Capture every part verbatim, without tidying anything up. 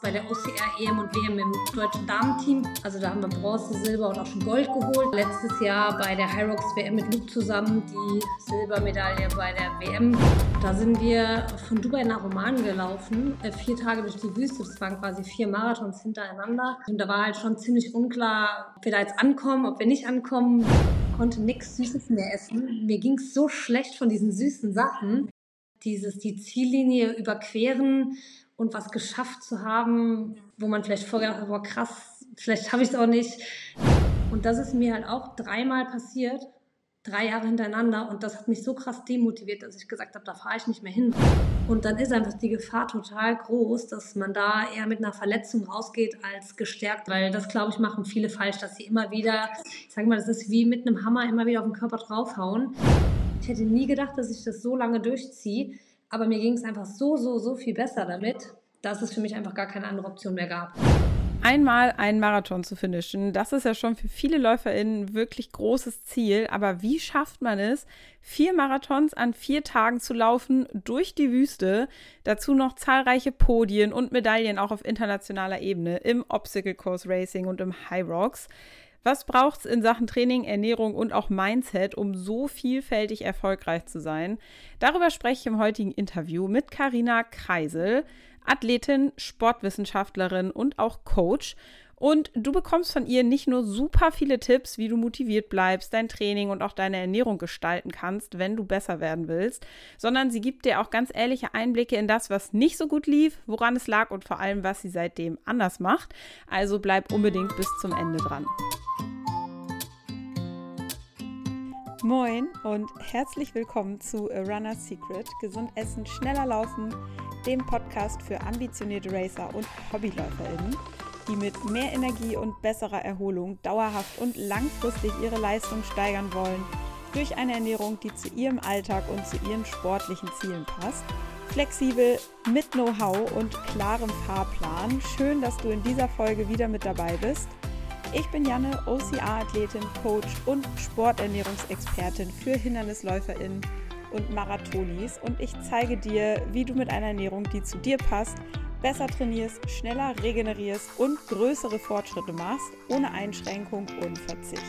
bei der O C R E M und W M im deutschen Damenteam. Also da haben wir Bronze, Silber und auch schon Gold geholt. Letztes Jahr bei der Hyrox W M mit Luke zusammen die Silbermedaille bei der W M. Da sind wir von Dubai nach Oman gelaufen, vier Tage durch die Wüste. Das waren quasi vier Marathons hintereinander. Und da war halt schon ziemlich unklar, ob wir da jetzt ankommen, ob wir nicht ankommen. Ich konnte nichts Süßes mehr essen. Mir ging es so schlecht von diesen süßen Sachen. Dieses, die Ziellinie überqueren und was geschafft zu haben, wo man vielleicht vorher gedacht hat, boah krass, vielleicht habe ich es auch nicht. Und das ist mir halt auch dreimal passiert, drei Jahre hintereinander. Und das hat mich so krass demotiviert, dass ich gesagt habe, da fahre ich nicht mehr hin. Und dann ist einfach die Gefahr total groß, dass man da eher mit einer Verletzung rausgeht als gestärkt. Weil das, glaube ich, machen viele falsch, dass sie immer wieder, ich sage mal, das ist wie mit einem Hammer immer wieder auf den Körper draufhauen. Ich hätte nie gedacht, dass ich das so lange durchziehe. Aber mir ging es einfach so, so, so viel besser damit, dass es für mich einfach gar keine andere Option mehr gab. Einmal einen Marathon zu finishen, das ist ja schon für viele LäuferInnen ein wirklich großes Ziel. Aber wie schafft man es, vier Marathons an vier Tagen zu laufen durch die Wüste? Dazu noch zahlreiche Podien und Medaillen auch auf internationaler Ebene im Obstacle Course Racing und im Hyrox. Was braucht es in Sachen Training, Ernährung und auch Mindset, um so vielfältig erfolgreich zu sein? Darüber spreche ich im heutigen Interview mit Carina Kreisel, Athletin, Sportwissenschaftlerin und auch Coach. Und du bekommst von ihr nicht nur super viele Tipps, wie du motiviert bleibst, dein Training und auch deine Ernährung gestalten kannst, wenn du besser werden willst, sondern sie gibt dir auch ganz ehrliche Einblicke in das, was nicht so gut lief, woran es lag und vor allem, was sie seitdem anders macht. Also bleib unbedingt bis zum Ende dran. Moin und herzlich willkommen zu A Runner's Secret, gesund essen, schneller laufen, dem Podcast für ambitionierte Racer und HobbyläuferInnen, die mit mehr Energie und besserer Erholung dauerhaft und langfristig ihre Leistung steigern wollen, durch eine Ernährung, die zu ihrem Alltag und zu ihren sportlichen Zielen passt. Flexibel, mit Know-how und klarem Fahrplan. Schön, dass du in dieser Folge wieder mit dabei bist. Ich bin Janne, O C R-Athletin, Coach und Sporternährungsexpertin für HindernisläuferInnen und Marathonis und ich zeige dir, wie du mit einer Ernährung, die zu dir passt, besser trainierst, schneller regenerierst und größere Fortschritte machst, ohne Einschränkung und Verzicht.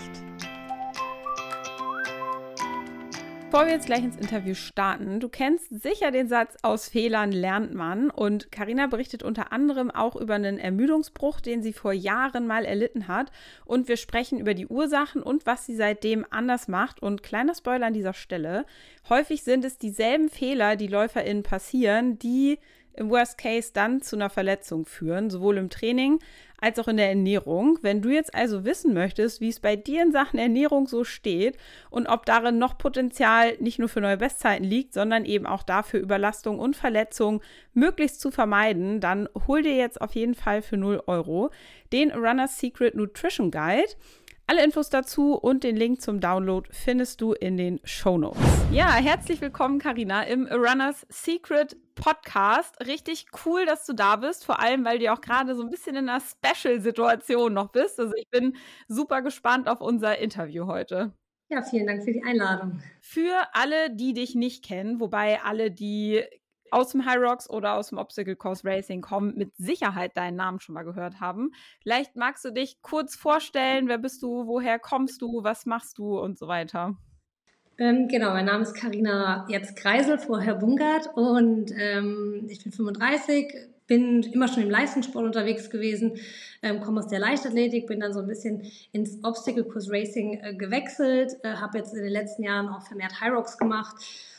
Bevor wir jetzt gleich ins Interview starten, du kennst sicher den Satz, aus Fehlern lernt man, und Carina berichtet unter anderem auch über einen Ermüdungsbruch, den sie vor Jahren mal erlitten hat, und wir sprechen über die Ursachen und was sie seitdem anders macht. Und kleiner Spoiler an dieser Stelle, häufig sind es dieselben Fehler, die LäuferInnen passieren, die im Worst Case dann zu einer Verletzung führen, sowohl im Training als auch in der Ernährung. Wenn du jetzt also wissen möchtest, wie es bei dir in Sachen Ernährung so steht und ob darin noch Potenzial nicht nur für neue Bestzeiten liegt, sondern eben auch dafür, Überlastung und Verletzung möglichst zu vermeiden, dann hol dir jetzt auf jeden Fall für null Euro den Runner's Secret Nutrition Guide. Alle Infos dazu und den Link zum Download findest du in den Shownotes. Ja, herzlich willkommen, Carina, im A Runner's Secret Podcast. Richtig cool, dass du da bist, vor allem, weil du auch gerade so ein bisschen in einer Special-Situation noch bist. Also ich bin super gespannt auf unser Interview heute. Ja, vielen Dank für die Einladung. Für alle, die dich nicht kennen, wobei alle, die aus dem Hyrox oder aus dem Obstacle Course Racing kommen, mit Sicherheit deinen Namen schon mal gehört haben. Vielleicht magst du dich kurz vorstellen, wer bist du, woher kommst du, was machst du und so weiter. Ähm, genau, mein Name ist Carina jetzt Kreisel, vorher Bungert, und ähm, ich bin fünfunddreißig, bin immer schon im Leistungssport unterwegs gewesen, ähm, komme aus der Leichtathletik, bin dann so ein bisschen ins Obstacle Course Racing äh, gewechselt, äh, habe jetzt in den letzten Jahren auch vermehrt Hyrox gemacht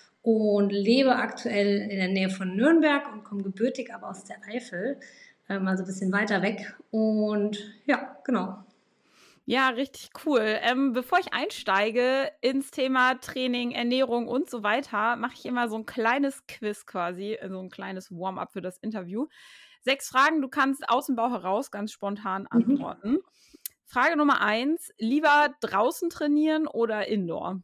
und lebe aktuell in der Nähe von Nürnberg und komme gebürtig aber aus der Eifel, ähm, also ein bisschen weiter weg. Und ja, genau. Ja, richtig cool. Ähm, bevor ich einsteige ins Thema Training, Ernährung und so weiter, mache ich immer so ein kleines Quiz quasi, so ein kleines Warm-up für das Interview. Sechs Fragen, du kannst aus dem Bauch heraus ganz spontan antworten. Mhm. Frage Nummer eins, lieber draußen trainieren oder Indoor?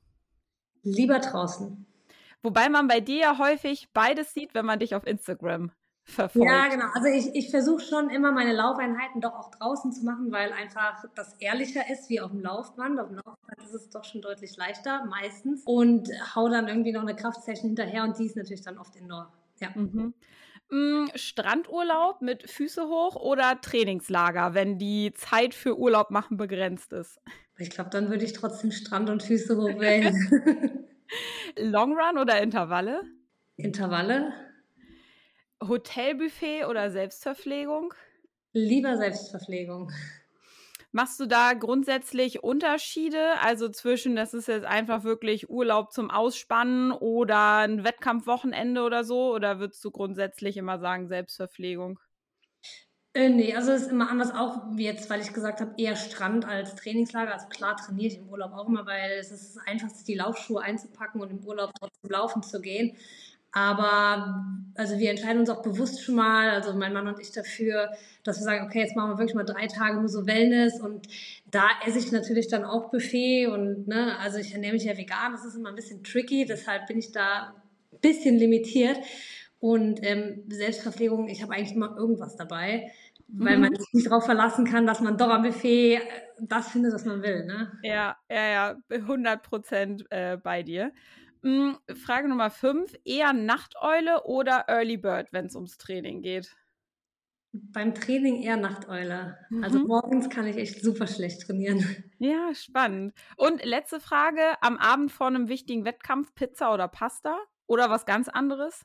Lieber draußen. Wobei man bei dir ja häufig beides sieht, wenn man dich auf Instagram verfolgt. Ja, genau. Also ich, ich versuche schon immer meine Laufeinheiten doch auch draußen zu machen, weil einfach das ehrlicher ist wie auf dem Laufband. Auf dem Laufband ist es doch schon deutlich leichter, meistens. Und hau dann irgendwie noch eine Kraftsession hinterher und die ist natürlich dann oft Indoor. Ja. Mhm. Hm, Strandurlaub mit Füße hoch oder Trainingslager, wenn die Zeit für Urlaub machen begrenzt ist? Ich glaube, dann würde ich trotzdem Strand und Füße hoch wählen. Long Run oder Intervalle? Intervalle? Hotelbuffet oder Selbstverpflegung? Lieber Selbstverpflegung. Machst du da grundsätzlich Unterschiede? Also zwischen, das ist jetzt einfach wirklich Urlaub zum Ausspannen oder ein Wettkampfwochenende oder so? Oder würdest du grundsätzlich immer sagen Selbstverpflegung? Äh, ne, also es ist immer anders, auch wie jetzt, weil ich gesagt habe, eher Strand als Trainingslager. Also klar trainiere ich im Urlaub auch immer, weil es ist das Einfachste, die Laufschuhe einzupacken und im Urlaub trotzdem laufen zu gehen. Aber also wir entscheiden uns auch bewusst schon mal, also mein Mann und ich dafür, dass wir sagen, okay, jetzt machen wir wirklich mal drei Tage nur so Wellness und da esse ich natürlich dann auch Buffet und ne, also ich ernähre mich ja vegan, das ist immer ein bisschen tricky, deshalb bin ich da ein bisschen limitiert. Und ähm, Selbstverpflegung, ich habe eigentlich immer irgendwas dabei, weil man Mhm. sich nicht darauf verlassen kann, dass man doch am Buffet äh, das findet, was man will. Ne? Ja, ja, ja, hundert Prozent äh, bei dir. Hm, Frage Nummer fünf, eher Nachteule oder Early Bird, wenn es ums Training geht? Beim Training eher Nachteule. Also Mhm. morgens kann ich echt super schlecht trainieren. Ja, spannend. Und letzte Frage, am Abend vor einem wichtigen Wettkampf Pizza oder Pasta oder was ganz anderes?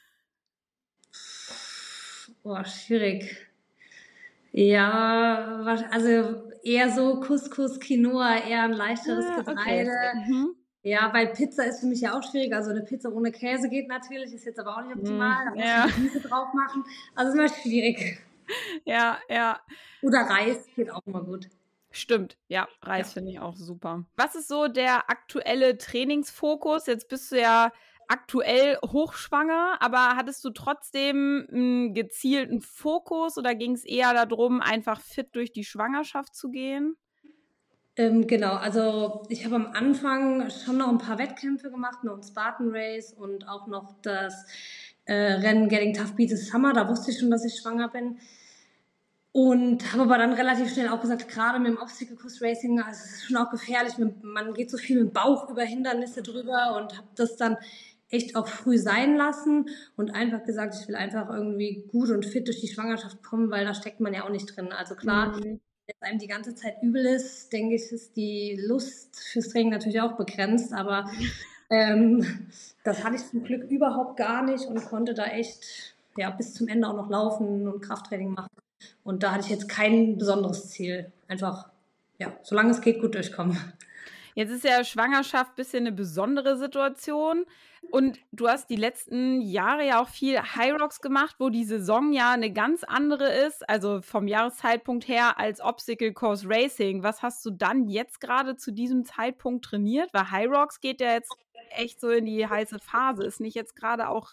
Boah, schwierig. Ja, wasch- also eher so Couscous, Quinoa, eher ein leichteres Ah, okay. Getreide. Mhm. Ja, weil Pizza ist für mich ja auch schwierig. Also eine Pizza ohne Käse geht natürlich, ist jetzt aber auch nicht optimal. Hm, Da muss man ja, Gemüse drauf machen. Also ist immer schwierig. ja, ja. Oder Reis geht auch immer gut. Stimmt, ja, Reis Ja. finde ich auch super. Was ist so der aktuelle Trainingsfokus? Jetzt bist du ja aktuell hochschwanger, aber hattest du trotzdem einen gezielten Fokus oder ging es eher darum, einfach fit durch die Schwangerschaft zu gehen? Ähm, genau, also ich habe am Anfang schon noch ein paar Wettkämpfe gemacht, noch ein Spartan Race und auch noch das äh, Rennen Getting Tough Beat the Summer. Da wusste ich schon, dass ich schwanger bin. Und habe aber dann relativ schnell auch gesagt, gerade mit dem Obstacle Course Racing, also es ist schon auch gefährlich, man geht so viel mit dem Bauch über Hindernisse drüber und habe das dann echt auch früh sein lassen und einfach gesagt, ich will einfach irgendwie gut und fit durch die Schwangerschaft kommen, weil da steckt man ja auch nicht drin. Also klar, Mhm. wenn es einem die ganze Zeit übel ist, denke ich, ist die Lust fürs Training natürlich auch begrenzt, aber ähm, das hatte ich zum Glück überhaupt gar nicht und konnte da echt ja, bis zum Ende auch noch laufen und Krafttraining machen. Und da hatte ich jetzt kein besonderes Ziel. Einfach, ja, solange es geht, gut durchkommen. Jetzt ist ja Schwangerschaft ein bisschen eine besondere Situation und du hast die letzten Jahre ja auch viel High Rocks gemacht, wo die Saison ja eine ganz andere ist, also vom Jahreszeitpunkt her als Obstacle Course Racing. Was hast du dann jetzt gerade zu diesem Zeitpunkt trainiert? Weil High Rocks geht ja jetzt echt so in die heiße Phase. Ist nicht jetzt gerade auch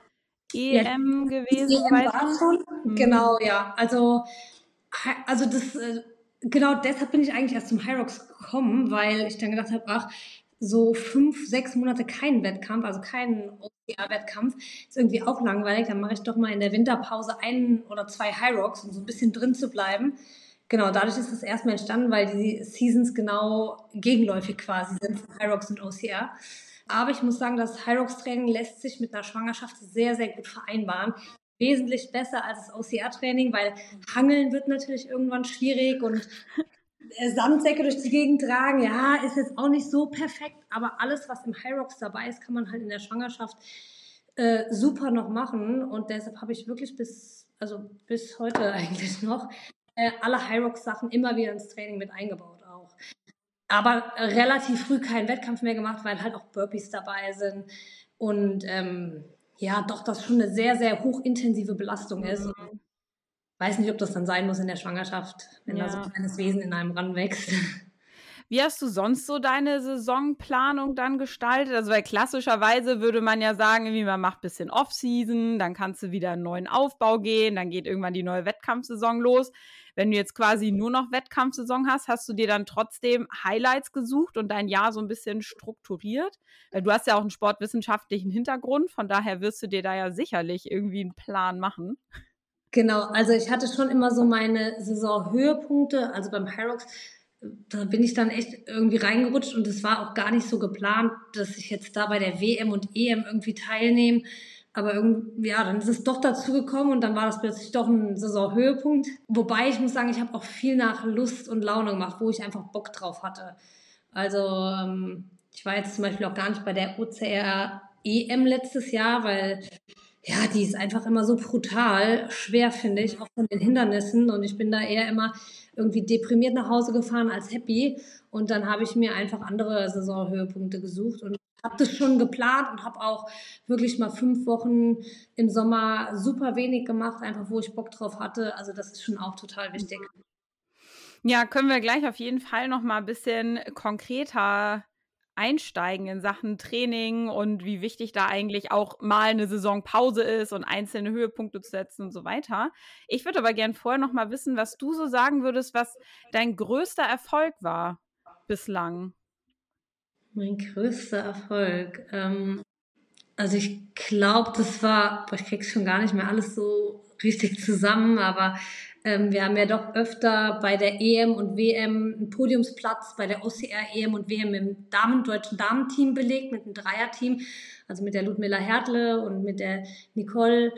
Ja, E M die gewesen, E M soweit? war schon. Hm. Genau, ja. Also, also das, äh, genau deshalb bin ich eigentlich erst zum Hyrox gekommen, weil ich dann gedacht habe, ach, so fünf, sechs Monate kein Wettkampf, also kein O C R-Wettkampf, ist irgendwie auch langweilig. Dann mache ich doch mal in der Winterpause einen oder zwei Hyrox, um so ein bisschen drin zu bleiben. Genau, dadurch ist es erstmal entstanden, weil die Seasons genau gegenläufig quasi sind von Hyrox und O C R. Aber ich muss sagen, das Hyrox-Training lässt sich mit einer Schwangerschaft sehr, sehr gut vereinbaren. Wesentlich besser als das O C R-Training, weil Hangeln wird natürlich irgendwann schwierig und Sandsäcke durch die Gegend tragen, ja, ist jetzt auch nicht so perfekt, aber alles, was im Hyrox dabei ist, kann man halt in der Schwangerschaft äh, super noch machen und deshalb habe ich wirklich bis, also bis heute eigentlich noch äh, alle Hyrox-Sachen immer wieder ins Training mit eingebaut auch. Aber relativ früh keinen Wettkampf mehr gemacht, weil halt auch Burpees dabei sind und ähm, ja, doch das schon eine sehr, sehr hochintensive Belastung ist. Und Mhm. weiß nicht, ob das dann sein muss in der Schwangerschaft, wenn da so ein Ja. kleines Wesen in einem ranwächst. Wie hast du sonst so deine Saisonplanung dann gestaltet? Also, weil klassischerweise würde man ja sagen, irgendwie man macht ein bisschen Off-Season, dann kannst du wieder einen neuen Aufbau gehen, dann geht irgendwann die neue Wettkampfsaison los. Wenn du jetzt quasi nur noch Wettkampfsaison hast, hast du dir dann trotzdem Highlights gesucht und dein Jahr so ein bisschen strukturiert? Weil du hast ja auch einen sportwissenschaftlichen Hintergrund, von daher wirst du dir da ja sicherlich irgendwie einen Plan machen. Genau, also ich hatte schon immer so meine Saisonhöhepunkte. Also beim Hyrox, da bin ich dann echt irgendwie reingerutscht und es war auch gar nicht so geplant, dass ich jetzt da bei der W M und E M irgendwie teilnehme, Aber irgendwie, ja, dann ist es doch dazu gekommen und dann war das plötzlich doch ein Saisonhöhepunkt. Wobei ich muss sagen, ich habe auch viel nach Lust und Laune gemacht, wo ich einfach Bock drauf hatte. Also ähm, ich war jetzt zum Beispiel auch gar nicht bei der O C R E M letztes Jahr, weil ja, die ist einfach immer so brutal schwer, finde ich, auch von den Hindernissen. Und ich bin da eher immer irgendwie deprimiert nach Hause gefahren als happy. Und dann habe ich mir einfach andere Saisonhöhepunkte gesucht und habe das schon geplant und habe auch wirklich mal fünf Wochen im Sommer super wenig gemacht, einfach wo ich Bock drauf hatte. Also das ist schon auch total wichtig. Ja, können wir gleich auf jeden Fall noch mal ein bisschen konkreter einsteigen in Sachen Training und wie wichtig da eigentlich auch mal eine Saisonpause ist und einzelne Höhepunkte zu setzen und so weiter. Ich würde aber gern vorher noch mal wissen, was du so sagen würdest, was dein größter Erfolg war bislang. Mein größter Erfolg. Ähm, also ich glaube, das war, boah, ich krieg's schon gar nicht mehr alles so richtig zusammen, aber ähm, wir haben ja doch öfter bei der E M und W M einen Podiumsplatz bei der O C R E M und W M im Damen, deutschen Damenteam belegt, mit einem Dreierteam, also mit der Ludmilla Hertle und mit der Nicole.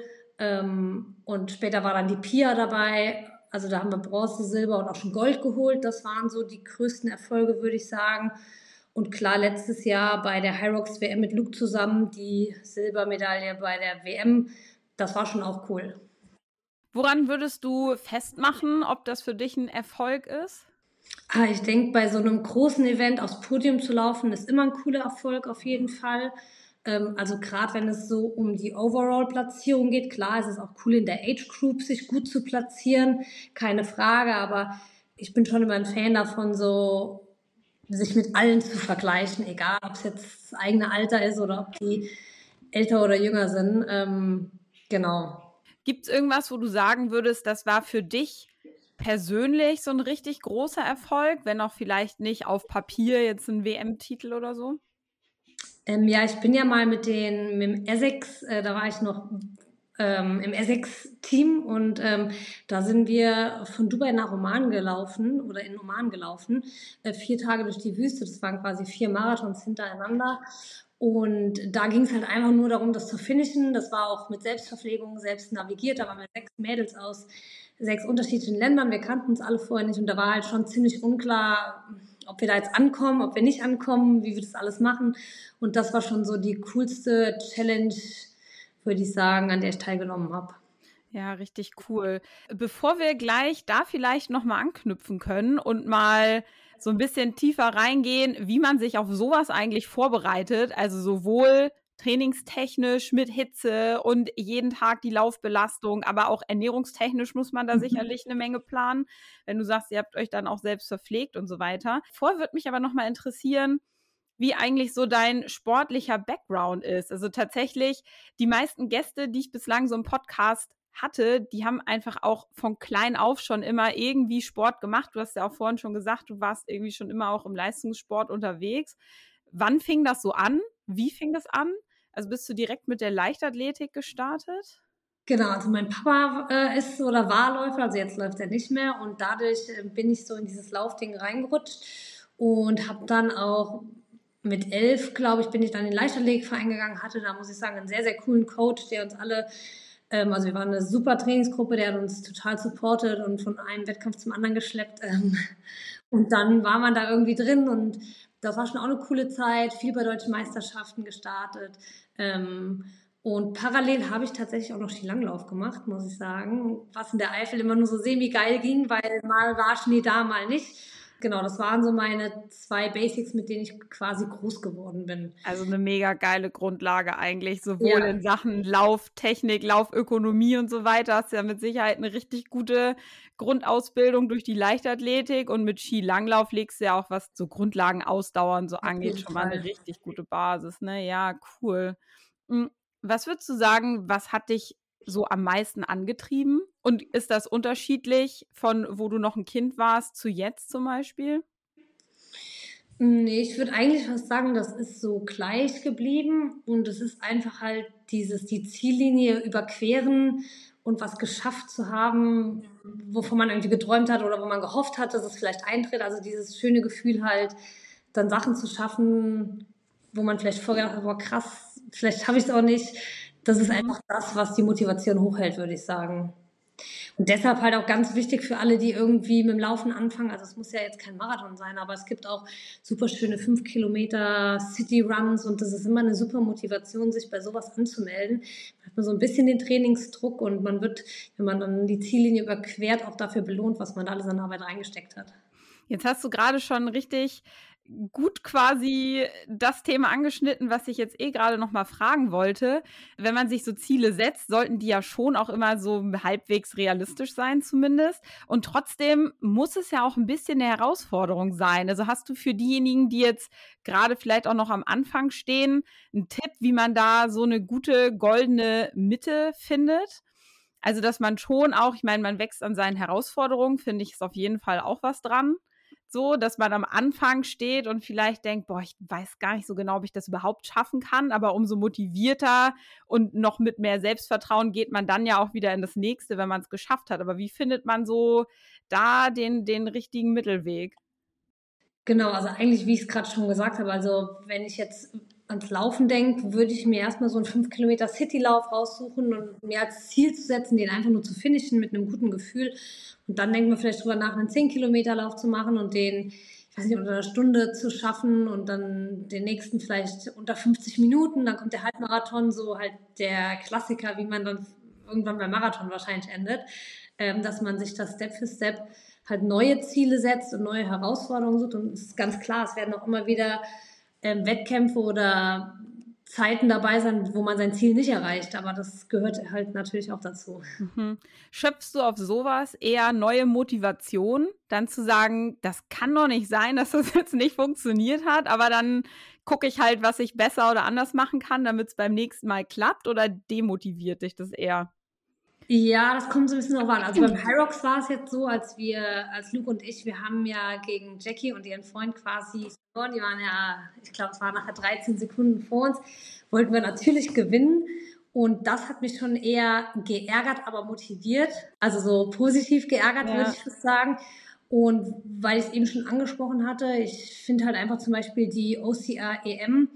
Ähm, und später war dann die Pia dabei. Also da haben wir Bronze, Silber und auch schon Gold geholt. Das waren so die größten Erfolge, würde ich sagen. Und klar, letztes Jahr bei der Hyrox W M mit Luke zusammen, die Silbermedaille bei der W M, das war schon auch cool. Woran würdest du festmachen, ob das für dich ein Erfolg ist? Ah, ich denke, bei so einem großen Event aufs Podium zu laufen, ist immer ein cooler Erfolg auf jeden Fall. Ähm, also gerade wenn es so um die Overall-Platzierung geht, klar, es ist auch cool in der Age Group sich gut zu platzieren, keine Frage, aber ich bin schon immer ein Fan davon, so sich mit allen zu vergleichen, egal ob es jetzt das eigene Alter ist oder ob die älter oder jünger sind. Ähm, genau. Gibt es irgendwas, wo du sagen würdest, das war für dich persönlich so ein richtig großer Erfolg, wenn auch vielleicht nicht auf Papier jetzt ein W M-Titel oder so? Ähm, ja, ich bin ja mal mit den mit dem Essex, äh, da war ich noch ähm, im Essex-Team und ähm, da sind wir von Dubai nach Oman gelaufen oder in Oman gelaufen, äh, vier Tage durch die Wüste. Das waren quasi vier Marathons hintereinander. Und da ging es halt einfach nur darum, das zu finishen. Das war auch mit Selbstverpflegung, selbst navigiert. Da waren wir sechs Mädels aus sechs unterschiedlichen Ländern. Wir kannten uns alle vorher nicht und da war halt schon ziemlich unklar, ob wir da jetzt ankommen, ob wir nicht ankommen, wie wir das alles machen. Und das war schon so die coolste Challenge, würde ich sagen, an der ich teilgenommen habe. Ja, richtig cool. Bevor wir gleich da vielleicht noch mal anknüpfen können und mal so ein bisschen tiefer reingehen, wie man sich auf sowas eigentlich vorbereitet, also sowohl trainingstechnisch mit Hitze und jeden Tag die Laufbelastung, aber auch ernährungstechnisch muss man da sicherlich eine Menge planen, wenn du sagst, ihr habt euch dann auch selbst verpflegt und so weiter. Vorher würde mich aber noch mal interessieren, wie eigentlich so dein sportlicher Background ist. Also tatsächlich, die meisten Gäste, die ich bislang so im Podcast hatte, die haben einfach auch von klein auf schon immer irgendwie Sport gemacht. Du hast ja auch vorhin schon gesagt, du warst irgendwie schon immer auch im Leistungssport unterwegs. Wann fing das so an? Wie fing das an? Also bist du direkt mit der Leichtathletik gestartet? Genau, also mein Papa äh, ist oder war Läufer, also jetzt läuft er nicht mehr und dadurch äh, bin ich so in dieses Laufding reingerutscht und habe dann auch mit elf, glaube ich, bin ich dann in den Leichtathletikverein gegangen, hatte da, muss ich sagen, einen sehr, sehr coolen Coach, der uns alle, ähm, also wir waren eine super Trainingsgruppe, der hat uns total supportet und von einem Wettkampf zum anderen geschleppt. Ähm, und dann war man da irgendwie drin und das war schon auch eine coole Zeit, viel bei deutschen Meisterschaften gestartet. Ähm, und parallel habe ich tatsächlich auch noch Skilanglauf gemacht, muss ich sagen, was in der Eifel immer nur so semi-geil ging, weil mal war Schnee da, mal nicht. Genau, das waren so meine zwei Basics, mit denen ich quasi groß geworden bin. Also eine mega geile Grundlage eigentlich, sowohl Ja. in Sachen Lauftechnik, Laufökonomie und so weiter. Hast ja mit Sicherheit eine richtig gute Grundausbildung durch die Leichtathletik und mit Skilanglauf legst du ja auch, was so Grundlagen ausdauern so Auf angeht, jeden schon mal eine Fall. richtig gute Basis, ne? Ja, cool. Hm, was würdest du sagen, was hat dich so am meisten angetrieben? Und ist das unterschiedlich von wo du noch ein Kind warst zu jetzt zum Beispiel? Nee, ich würde eigentlich fast sagen, das ist so gleich geblieben und es ist einfach halt dieses, die Ziellinie überqueren und was geschafft zu haben, wovon man irgendwie geträumt hat oder wo man gehofft hat, dass es vielleicht eintritt. Also dieses schöne Gefühl halt, dann Sachen zu schaffen, wo man vielleicht vorher gedacht hat, boah krass, vielleicht schaffe ich es auch nicht. Das ist einfach das, was die Motivation hochhält, würde ich sagen. Und deshalb halt auch ganz wichtig für alle, die irgendwie mit dem Laufen anfangen. Also es muss ja jetzt kein Marathon sein, aber es gibt auch super schöne fünf Kilometer City Runs und das ist immer eine super Motivation, sich bei sowas anzumelden. Da hat man so ein bisschen den Trainingsdruck und man wird, wenn man dann die Ziellinie überquert, auch dafür belohnt, was man da alles an Arbeit reingesteckt hat. Jetzt hast du gerade schon richtig gut quasi das Thema angeschnitten, was ich jetzt eh gerade noch mal fragen wollte. Wenn man sich so Ziele setzt, sollten die ja schon auch immer so halbwegs realistisch sein zumindest. Und trotzdem muss es ja auch ein bisschen eine Herausforderung sein. Also hast du für diejenigen, die jetzt gerade vielleicht auch noch am Anfang stehen, einen Tipp, wie man da so eine gute goldene Mitte findet? Also dass man schon auch, ich meine, man wächst an seinen Herausforderungen, finde ich, ist auf jeden Fall auch was dran. So, dass man am Anfang steht und vielleicht denkt, boah, ich weiß gar nicht so genau, ob ich das überhaupt schaffen kann, aber umso motivierter und noch mit mehr Selbstvertrauen geht man dann ja auch wieder in das Nächste, wenn man es geschafft hat. Aber wie findet man so da den, den richtigen Mittelweg? Genau, also eigentlich, wie ich es gerade schon gesagt habe, also wenn ich jetzt ans Laufen denke, würde ich mir erstmal so einen fünf Kilometer Citylauf raussuchen und mir als Ziel zu setzen, den einfach nur zu finishen mit einem guten Gefühl. Und dann denkt man vielleicht drüber nach, einen zehn Kilometer Lauf zu machen und den, ich weiß nicht, unter einer Stunde zu schaffen und dann den nächsten vielleicht unter fünfzig Minuten. Dann kommt der Halbmarathon, so halt der Klassiker, wie man dann irgendwann beim Marathon wahrscheinlich endet, ähm, dass man sich das Step für Step halt neue Ziele setzt und neue Herausforderungen sucht. Und es ist ganz klar, es werden auch immer wieder ähm, Wettkämpfe oder Zeiten dabei sein, wo man sein Ziel nicht erreicht. Aber das gehört halt natürlich auch dazu. Mhm. Schöpfst du auf sowas eher neue Motivation, dann zu sagen, das kann doch nicht sein, dass das jetzt nicht funktioniert hat, aber dann gucke ich halt, was ich besser oder anders machen kann, damit es beim nächsten Mal klappt, oder demotiviert dich das eher? Ja, das kommt so ein bisschen drauf an. Also beim Hyrox war es jetzt so, als wir, als Luke und ich, wir haben ja gegen Jackie und ihren Freund quasi verloren. Die waren ja, ich glaube, es war nachher dreizehn Sekunden vor uns. Wollten wir natürlich gewinnen. Und das hat mich schon eher geärgert, aber motiviert. Also so positiv geärgert, Ja. würde ich fast sagen. Und weil ich es eben schon angesprochen hatte, ich finde halt einfach zum Beispiel die O C R E M,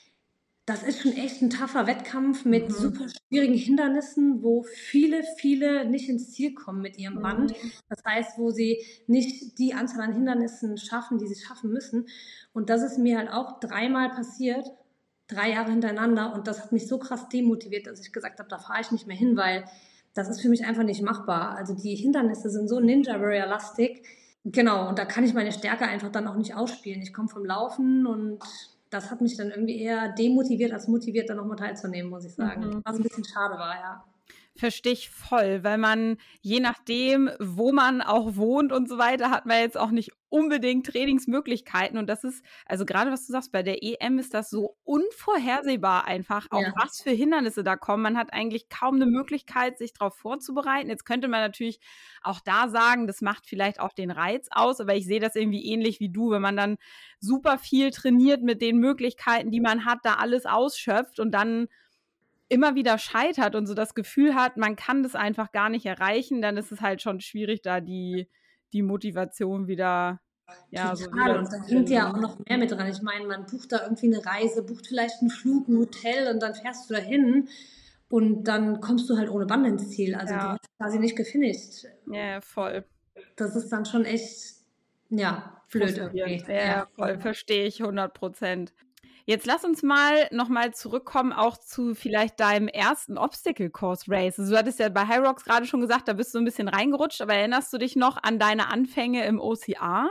das ist schon echt ein tougher Wettkampf mit Mhm. super schwierigen Hindernissen, wo viele, viele nicht ins Ziel kommen mit ihrem Band. Das heißt, wo sie nicht die Anzahl an Hindernissen schaffen, die sie schaffen müssen. Und das ist mir halt auch dreimal passiert, drei Jahre hintereinander. Und das hat mich so krass demotiviert, dass ich gesagt habe, da fahre ich nicht mehr hin, weil das ist für mich einfach nicht machbar. Also die Hindernisse sind so Ninja Warrior-lastig. Genau, und da kann ich meine Stärke einfach dann auch nicht ausspielen. Ich komme vom Laufen und das hat mich dann irgendwie eher demotiviert als motiviert, da nochmal teilzunehmen, muss ich sagen. Mhm. Was ein bisschen schade war, ja. Verstehe ich voll, weil man, je nachdem, wo man auch wohnt und so weiter, hat man jetzt auch nicht unbedingt Trainingsmöglichkeiten. Und das ist, also gerade was du sagst, bei der E M ist das so unvorhersehbar einfach, auch Ja. was für Hindernisse da kommen. Man hat eigentlich kaum eine Möglichkeit, sich darauf vorzubereiten. Jetzt könnte man natürlich auch da sagen, das macht vielleicht auch den Reiz aus, aber ich sehe das irgendwie ähnlich wie du, wenn man dann super viel trainiert mit den Möglichkeiten, die man hat, da alles ausschöpft und dann immer wieder scheitert und so das Gefühl hat, man kann das einfach gar nicht erreichen, dann ist es halt schon schwierig, da die, die Motivation wieder, ja, so Total. wieder Und zu da hängt ja finden. auch noch mehr mit dran. Ich meine, man bucht da irgendwie eine Reise, bucht vielleicht einen Flug, ein Hotel und dann fährst du dahin und dann kommst du halt ohne Band ins Ziel. Also Ja. du hast quasi nicht gefinisht. Ja, voll. Das ist dann schon echt, ja, blöd irgendwie. Frustrierend. Ja, voll, verstehe ich hundert Prozent. Jetzt lass uns mal nochmal zurückkommen, auch zu vielleicht deinem ersten Obstacle Course Race. Also du hattest ja bei Hyrox gerade schon gesagt, da bist du ein bisschen reingerutscht, aber erinnerst du dich noch an deine Anfänge im O C R?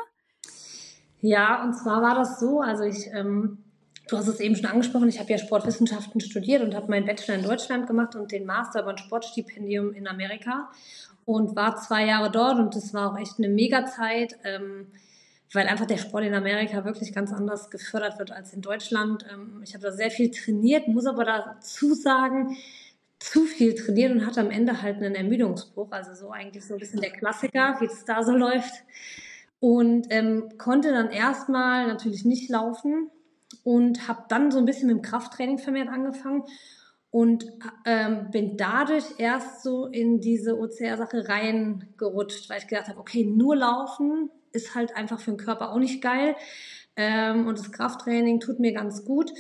Ja, und zwar war das so, also ich, ähm, du hast es eben schon angesprochen, ich habe ja Sportwissenschaften studiert und habe meinen Bachelor in Deutschland gemacht und den Master über ein Sportstipendium in Amerika und war zwei Jahre dort und das war auch echt eine Mega-Zeit, ähm, weil einfach der Sport in Amerika wirklich ganz anders gefördert wird als in Deutschland. Ähm, ich habe da sehr viel trainiert, muss aber dazu sagen, zu viel trainiert und hatte am Ende halt einen Ermüdungsbruch, also so eigentlich so ein bisschen der Klassiker, wie es da so läuft. Und ähm, konnte dann erstmal natürlich nicht laufen und habe dann so ein bisschen mit dem Krafttraining vermehrt angefangen und ähm, bin dadurch erst so in diese O C R-Sache reingerutscht, weil ich gedacht habe, okay, nur laufen ist halt einfach für den Körper auch nicht geil ähm, und das Krafttraining tut mir ganz gut.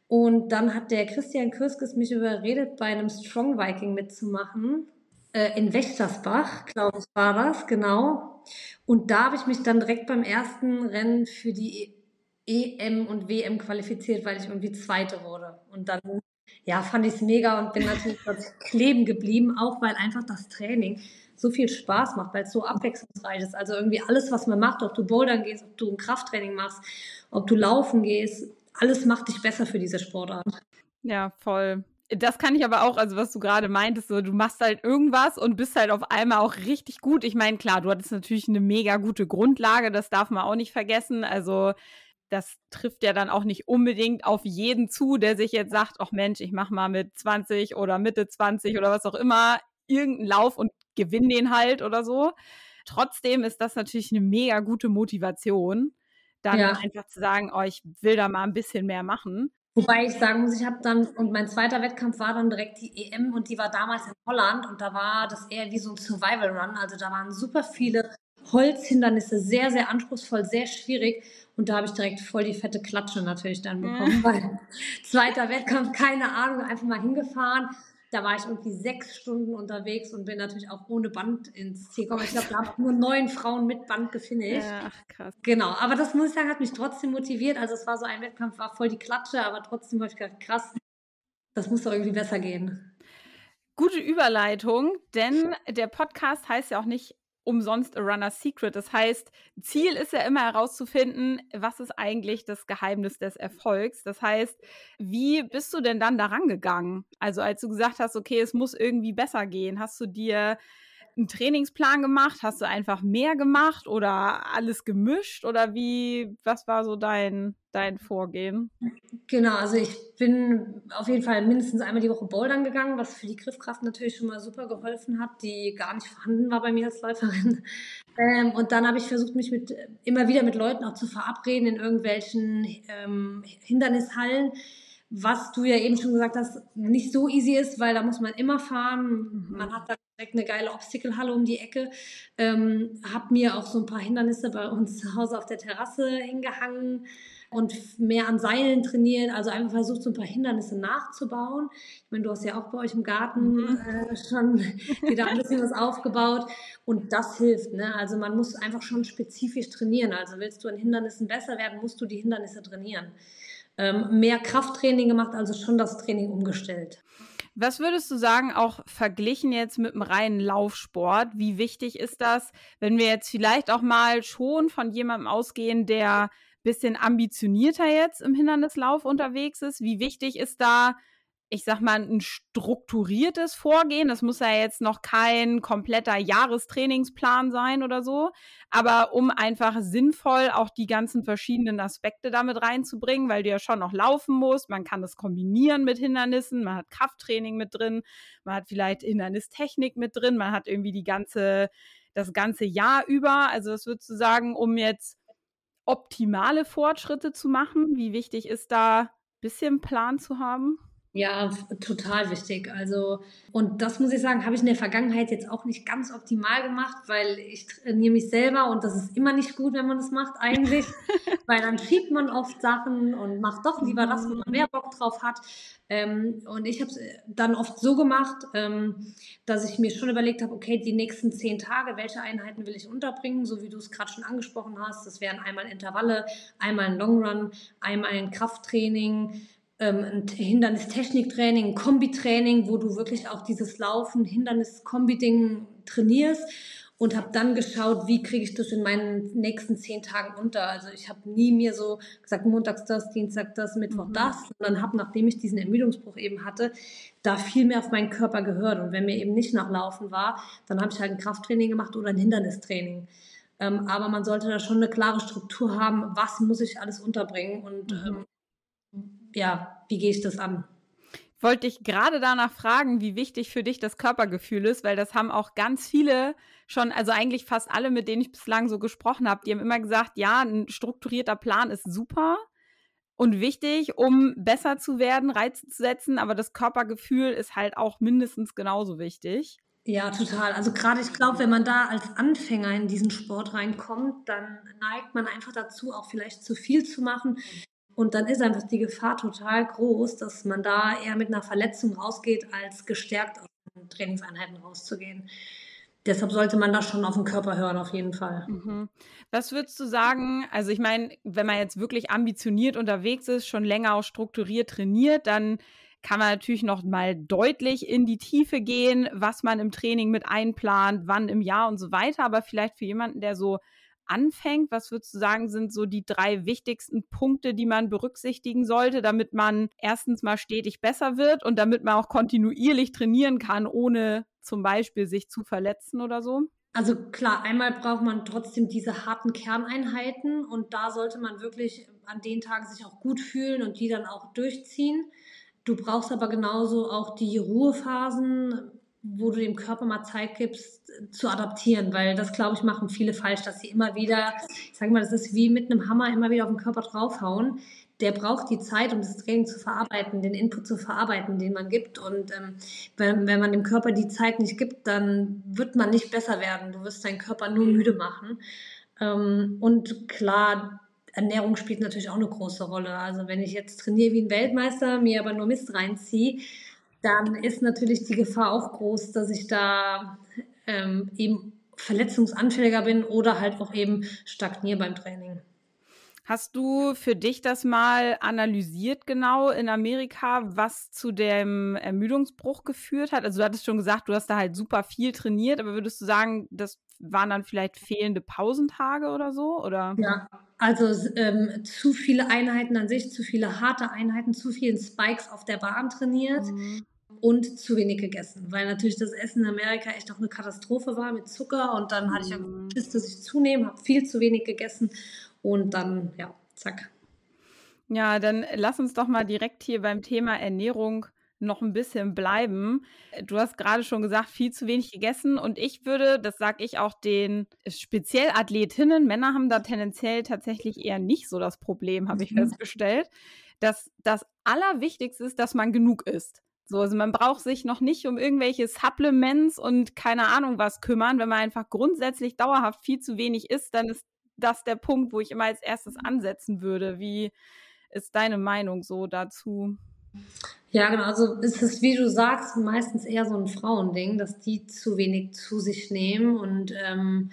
Und dann hat der Christian Kürskes mich überredet, bei einem Strong Viking mitzumachen. Äh, in Wächtersbach, glaube ich, war das, genau. Und da habe ich mich dann direkt beim ersten Rennen für die E M und W M qualifiziert, weil ich irgendwie Zweite wurde. Und dann, ja, fand ich es mega und bin natürlich dort kleben geblieben, auch weil einfach das Training so viel Spaß macht, weil es so abwechslungsreich ist. Also irgendwie alles, was man macht, ob du bouldern gehst, ob du ein Krafttraining machst, ob du laufen gehst, alles macht dich besser für diese Sportart. Ja, voll. Das kann ich aber auch, also was du gerade meintest, so du machst halt irgendwas und bist halt auf einmal auch richtig gut. Ich meine, klar, du hattest natürlich eine mega gute Grundlage, das darf man auch nicht vergessen. Also das trifft ja dann auch nicht unbedingt auf jeden zu, der sich jetzt sagt, ach Mensch, ich mache mal mit zwanzig oder Mitte zwanzig oder was auch immer irgendeinen Lauf und gewinne den halt oder so. Trotzdem ist das natürlich eine mega gute Motivation, dann Ja. einfach zu sagen, oh, ich will da mal ein bisschen mehr machen. Wobei ich sagen muss, ich habe dann, und mein zweiter Wettkampf war dann direkt die E M und die war damals in Holland und da war das eher wie so ein Survival Run. Also da waren super viele Holzhindernisse, sehr, sehr anspruchsvoll, sehr schwierig. Und da habe ich direkt voll die fette Klatsche natürlich dann bekommen, weil zweiter Wettkampf, keine Ahnung, einfach mal hingefahren. Da war ich irgendwie sechs Stunden unterwegs und bin natürlich auch ohne Band ins Ziel gekommen. Ich glaube, da haben nur neun Frauen mit Band gefinisht. Ja, krass. Genau, aber das muss ich sagen, hat mich trotzdem motiviert. Also es war so ein Wettkampf, war voll die Klatsche, aber trotzdem habe ich gedacht, krass, das muss doch irgendwie besser gehen. Gute Überleitung, denn der Podcast heißt ja auch nicht umsonst A Runner's Secret. Das heißt, Ziel ist ja immer herauszufinden, was ist eigentlich das Geheimnis des Erfolgs. Das heißt, wie bist du denn dann daran gegangen? Also als du gesagt hast, okay, es muss irgendwie besser gehen, hast du dir einen Trainingsplan gemacht? Hast du einfach mehr gemacht oder alles gemischt? Oder wie, was war so dein, dein Vorgehen? Genau, also ich bin auf jeden Fall mindestens einmal die Woche bouldern gegangen, was für die Griffkraft natürlich schon mal super geholfen hat, die gar nicht vorhanden war bei mir als Läuferin. Ähm, und dann habe ich versucht, mich mit, immer wieder mit Leuten auch zu verabreden in irgendwelchen ähm, Hindernishallen, was du ja eben schon gesagt hast, nicht so easy ist, weil da muss man immer fahren. Mhm. Man hat da direkt eine geile Obstacle-Halle um die Ecke. Ähm, habe mir auch so ein paar Hindernisse bei uns zu Hause auf der Terrasse hingehangen und mehr an Seilen trainiert, also einfach versucht, so ein paar Hindernisse nachzubauen. Ich meine, du hast ja auch bei euch im Garten äh, schon wieder ein bisschen was aufgebaut und das hilft, ne? Also man muss einfach schon spezifisch trainieren. Also willst du an Hindernissen besser werden, musst du die Hindernisse trainieren. Ähm, mehr Krafttraining gemacht, also schon das Training umgestellt. Was würdest du sagen, auch verglichen jetzt mit dem reinen Laufsport, wie wichtig ist das, wenn wir jetzt vielleicht auch mal schon von jemandem ausgehen, der ein bisschen ambitionierter jetzt im Hindernislauf unterwegs ist? Wie wichtig ist da, ich sag mal, ein strukturiertes Vorgehen? Das muss ja jetzt noch kein kompletter Jahrestrainingsplan sein oder so, aber um einfach sinnvoll auch die ganzen verschiedenen Aspekte damit reinzubringen, weil du ja schon noch laufen musst, man kann das kombinieren mit Hindernissen, man hat Krafttraining mit drin, man hat vielleicht Hindernistechnik mit drin, man hat irgendwie die ganze, das ganze Jahr über, also das würdest du sagen, um jetzt optimale Fortschritte zu machen, wie wichtig ist da ein bisschen Plan zu haben? Ja, f- total wichtig. Also, und das muss ich sagen, habe ich in der Vergangenheit jetzt auch nicht ganz optimal gemacht, weil ich trainiere mich selber und das ist immer nicht gut, wenn man das macht eigentlich, weil dann schiebt man oft Sachen und macht doch lieber das, wo man mehr Bock drauf hat. Ähm, und ich habe es dann oft so gemacht, ähm, dass ich mir schon überlegt habe, okay, die nächsten zehn Tage, welche Einheiten will ich unterbringen, so wie du es gerade schon angesprochen hast. Das wären einmal Intervalle, einmal ein Long Run, einmal ein Krafttraining, ähm, ein Hindernistechniktraining, ein Kombitraining, wo du wirklich auch dieses Laufen, Hindernis-Kombi-Ding trainierst und habe dann geschaut, wie kriege ich das in meinen nächsten zehn Tagen unter. Also ich habe nie mir so gesagt, montags das, Dienstag das, Mittwoch Mhm. das, sondern habe, nachdem ich diesen Ermüdungsbruch eben hatte, da viel mehr auf meinen Körper gehört. Und wenn mir eben nicht nach Laufen war, dann habe ich halt ein Krafttraining gemacht oder ein Hindernistraining. Ähm, aber man sollte da schon eine klare Struktur haben, was muss ich alles unterbringen und Mhm. ähm, ja, wie gehe ich das an? Wollte ich gerade danach fragen, wie wichtig für dich das Körpergefühl ist, weil das haben auch ganz viele schon, also eigentlich fast alle, mit denen ich bislang so gesprochen habe, die haben immer gesagt, ja, ein strukturierter Plan ist super und wichtig, um besser zu werden, Reize zu setzen, aber das Körpergefühl ist halt auch mindestens genauso wichtig. Ja, total. Also gerade ich glaube, wenn man da als Anfänger in diesen Sport reinkommt, dann neigt man einfach dazu, auch vielleicht zu viel zu machen Und dann ist einfach die Gefahr total groß, dass man da eher mit einer Verletzung rausgeht, als gestärkt aus den Trainingseinheiten rauszugehen. Deshalb sollte man da schon auf den Körper hören, auf jeden Fall. Mhm. Was würdest du sagen, also ich meine, wenn man jetzt wirklich ambitioniert unterwegs ist, schon länger auch strukturiert trainiert, dann kann man natürlich noch mal deutlich in die Tiefe gehen, was man im Training mit einplant, wann im Jahr und so weiter. Aber vielleicht für jemanden, der so anfängt, was würdest du sagen, sind so die drei wichtigsten Punkte, die man berücksichtigen sollte, damit man erstens mal stetig besser wird und damit man auch kontinuierlich trainieren kann, ohne zum Beispiel sich zu verletzen oder so? Also klar, einmal braucht man trotzdem diese harten Kerneinheiten und da sollte man wirklich an den Tagen sich auch gut fühlen und die dann auch durchziehen. Du brauchst aber genauso auch die Ruhephasen, wo du dem Körper mal Zeit gibst, zu adaptieren, weil das, glaube ich, machen viele falsch, dass sie immer wieder, ich sage mal, das ist wie mit einem Hammer immer wieder auf den Körper draufhauen. Der braucht die Zeit, um das Training zu verarbeiten, den Input zu verarbeiten, den man gibt. Und ähm, wenn, wenn man dem Körper die Zeit nicht gibt, dann wird man nicht besser werden. Du wirst deinen Körper nur müde machen. Ähm, und klar, Ernährung spielt natürlich auch eine große Rolle. Also wenn ich jetzt trainiere wie ein Weltmeister, mir aber nur Mist reinziehe, dann ist natürlich die Gefahr auch groß, dass ich da ähm, eben verletzungsanfälliger bin oder halt auch eben stagniere beim Training. Hast du für dich das mal analysiert genau in Amerika, was zu dem Ermüdungsbruch geführt hat? Also du hattest schon gesagt, du hast da halt super viel trainiert, aber würdest du sagen, das waren dann vielleicht fehlende Pausentage oder so? Oder? Ja, also ähm, zu viele Einheiten an sich, zu viele harte Einheiten, zu vielen Spikes auf der Bahn trainiert. Mhm. Und zu wenig gegessen, weil natürlich das Essen in Amerika echt auch eine Katastrophe war mit Zucker und dann hatte ich irgendwie Schiss, dass ich zunehme, habe viel zu wenig gegessen und dann, ja, zack. Ja, dann lass uns doch mal direkt hier beim Thema Ernährung noch ein bisschen bleiben. Du hast gerade schon gesagt, viel zu wenig gegessen und ich würde, das sage ich auch den speziell Athletinnen, Männer haben da tendenziell tatsächlich eher nicht so das Problem, habe ich mhm. festgestellt, dass das Allerwichtigste ist, dass man genug isst. So, also man braucht sich noch nicht um irgendwelche Supplements und keine Ahnung was kümmern. Wenn man einfach grundsätzlich dauerhaft viel zu wenig isst, dann ist das der Punkt, wo ich immer als erstes ansetzen würde. Wie ist deine Meinung so dazu? Ja, genau. Also ist es, wie du sagst, meistens eher so ein Frauending, dass die zu wenig zu sich nehmen und ähm,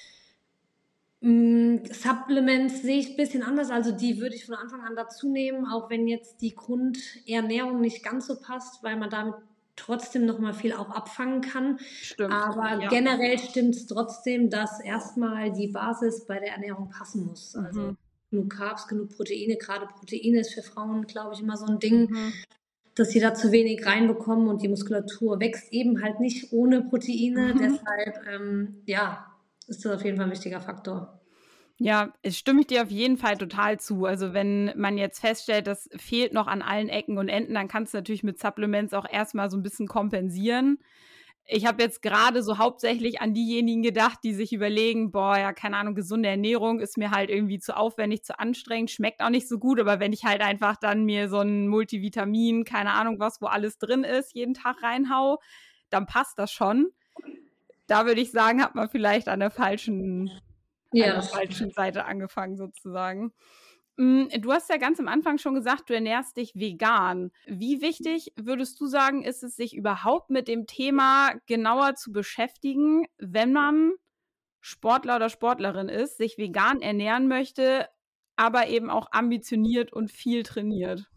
Supplements sehe ich ein bisschen anders, also die würde ich von Anfang an dazu nehmen, auch wenn jetzt die Grundernährung nicht ganz so passt, weil man damit trotzdem noch mal viel auch abfangen kann. Stimmt. Aber ja. Generell stimmt es trotzdem, dass erstmal die Basis bei der Ernährung passen muss. Also mhm. genug Carbs, genug Proteine, gerade Proteine ist für Frauen, glaube ich, immer so ein Ding, mhm. dass sie da zu wenig reinbekommen und die Muskulatur wächst eben halt nicht ohne Proteine. Mhm. Deshalb, ähm, ja, ist das auf jeden Fall ein wichtiger Faktor. Ja, es stimme ich dir auf jeden Fall total zu. Also wenn man jetzt feststellt, das fehlt noch an allen Ecken und Enden, dann kannst du natürlich mit Supplements auch erstmal so ein bisschen kompensieren. Ich habe jetzt gerade so hauptsächlich an diejenigen gedacht, die sich überlegen, boah, ja, keine Ahnung, gesunde Ernährung ist mir halt irgendwie zu aufwendig, zu anstrengend, schmeckt auch nicht so gut, aber wenn ich halt einfach dann mir so ein Multivitamin, keine Ahnung was, wo alles drin ist, jeden Tag reinhau, dann passt das schon. Da würde ich sagen, hat man vielleicht an der falschen, ja, an der falschen Seite angefangen sozusagen. Du hast ja ganz am Anfang schon gesagt, du ernährst dich vegan. Wie wichtig würdest du sagen, ist es, sich überhaupt mit dem Thema genauer zu beschäftigen, wenn man Sportler oder Sportlerin ist, sich vegan ernähren möchte, aber eben auch ambitioniert und viel trainiert?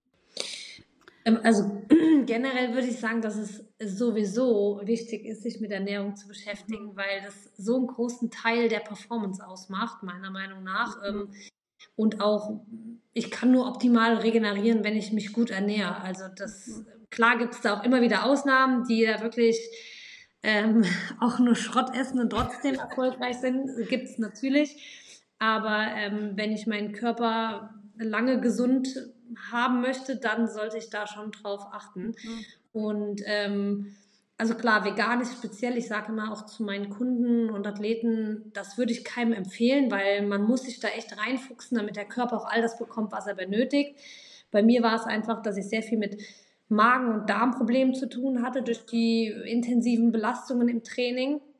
Also generell würde ich sagen, dass es sowieso wichtig ist, sich mit Ernährung zu beschäftigen, weil das so einen großen Teil der Performance ausmacht, meiner Meinung nach. Mhm. Und auch, ich kann nur optimal regenerieren, wenn ich mich gut ernähre. Also das, klar gibt es da auch immer wieder Ausnahmen, die da wirklich ähm, auch nur Schrott essen und trotzdem erfolgreich sind. Gibt es natürlich. Aber ähm, wenn ich meinen Körper lange gesund haben möchte, dann sollte ich da schon drauf achten. Mhm. Und ähm, also klar, vegan ist speziell, ich sage immer auch zu meinen Kunden und Athleten, das würde ich keinem empfehlen, weil man muss sich da echt reinfuchsen, damit der Körper auch all das bekommt, was er benötigt. Bei mir war es einfach, dass ich sehr viel mit Magen- und Darmproblemen zu tun hatte durch die intensiven Belastungen im Training.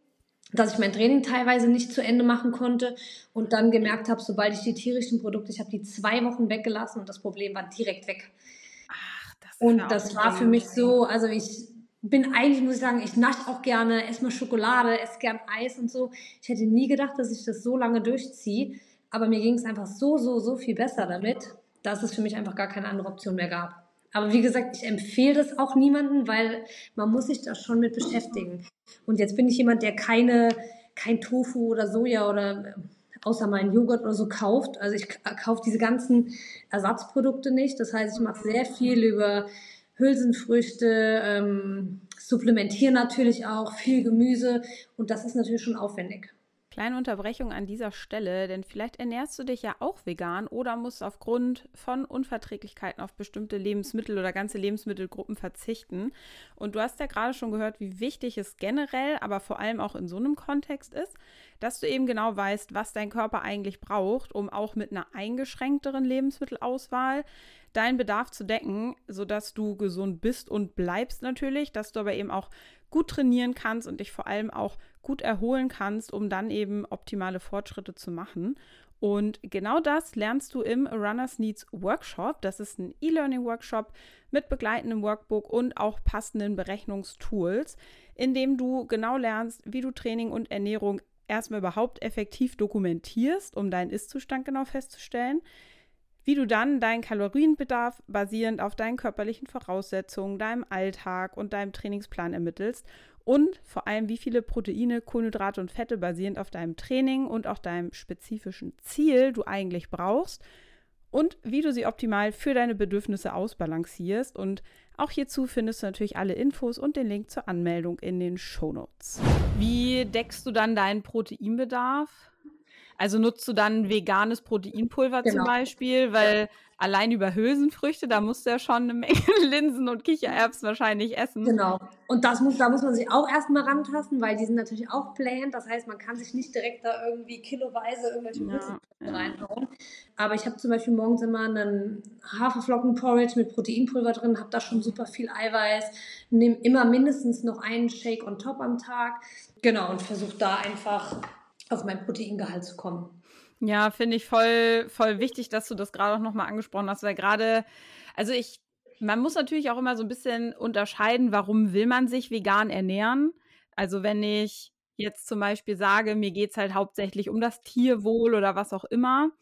dass ich mein Training teilweise nicht zu Ende machen konnte und dann gemerkt habe, sobald ich die tierischen Produkte, ich habe die zwei Wochen weggelassen und das Problem war direkt weg. Ach, das ist ja Und auch das ein war für Ding. mich so, also ich bin eigentlich, muss ich sagen, ich nasche auch gerne, esse mal Schokolade, esse gern Eis und so. Ich hätte nie gedacht, dass ich das so lange durchziehe, aber mir ging es einfach so, so, so viel besser damit, dass es für mich einfach gar keine andere Option mehr gab. Aber wie gesagt, ich empfehle das auch niemandem, weil man muss sich da schon mit beschäftigen. Und jetzt bin ich jemand, der keine, kein Tofu oder Soja oder äh, außer meinen Joghurt oder so kauft. Also ich k- kaufe diese ganzen Ersatzprodukte nicht. Das heißt, ich mache sehr viel über Hülsenfrüchte, ähm, supplementiere natürlich auch, viel Gemüse und das ist natürlich schon aufwendig. Kleine Unterbrechung an dieser Stelle, denn vielleicht ernährst du dich ja auch vegan oder musst aufgrund von Unverträglichkeiten auf bestimmte Lebensmittel oder ganze Lebensmittelgruppen verzichten. Und du hast ja gerade schon gehört, wie wichtig es generell, aber vor allem auch in so einem Kontext ist, dass du eben genau weißt, was dein Körper eigentlich braucht, um auch mit einer eingeschränkteren Lebensmittelauswahl deinen Bedarf zu decken, sodass du gesund bist und bleibst natürlich, dass du aber eben auch gut trainieren kannst und dich vor allem auch gut erholen kannst, um dann eben optimale Fortschritte zu machen. Und genau das lernst du im Runners Needs Workshop. Das ist ein E-Learning-Workshop mit begleitendem Workbook und auch passenden Berechnungstools, in dem du genau lernst, wie du Training und Ernährung erstmal überhaupt effektiv dokumentierst, um deinen Ist-Zustand genau festzustellen, wie du dann deinen Kalorienbedarf basierend auf deinen körperlichen Voraussetzungen, deinem Alltag und deinem Trainingsplan ermittelst und vor allem, wie viele Proteine, Kohlenhydrate und Fette basierend auf deinem Training und auch deinem spezifischen Ziel du eigentlich brauchst und wie du sie optimal für deine Bedürfnisse ausbalancierst. Und auch hierzu findest du natürlich alle Infos und den Link zur Anmeldung in den Shownotes. Wie deckst du dann deinen Proteinbedarf? Also nutzt du dann veganes Proteinpulver zum Genau. Beispiel, weil allein über Hülsenfrüchte, da musst du ja schon eine Menge Linsen und Kichererbsen wahrscheinlich essen. Genau. Und das muss, da muss man sich auch erstmal rantasten, weil die sind natürlich auch bland. Das heißt, man kann sich nicht direkt da irgendwie kiloweise irgendwelche Ja, Hülsenfrüchte ja. reinhauen. Aber ich habe zum Beispiel morgens immer einen Haferflockenporridge mit Proteinpulver drin, habe da schon super viel Eiweiß, nehme immer mindestens noch einen Shake on top am Tag. Genau, und versuche da einfach auf mein Proteingehalt zu kommen. Ja, finde ich voll, voll wichtig, dass du das gerade auch nochmal angesprochen hast, weil gerade, also ich, man muss natürlich auch immer so ein bisschen unterscheiden, warum will man sich vegan ernähren? Also wenn ich jetzt zum Beispiel sage, mir geht es halt hauptsächlich um das Tierwohl oder was auch immer,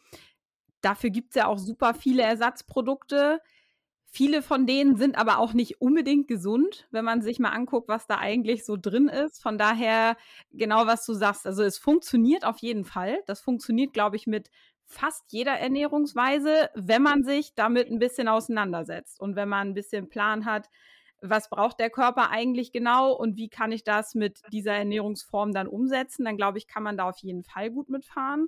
dafür gibt es ja auch super viele Ersatzprodukte. Viele von denen sind aber auch nicht unbedingt gesund, wenn man sich mal anguckt, was da eigentlich so drin ist. Von daher, genau was du sagst. Also es funktioniert auf jeden Fall. Das funktioniert, glaube ich, mit fast jeder Ernährungsweise, wenn man sich damit ein bisschen auseinandersetzt und wenn man ein bisschen Plan hat, was braucht der Körper eigentlich genau und wie kann ich das mit dieser Ernährungsform dann umsetzen, dann glaube ich, kann man da auf jeden Fall gut mitfahren.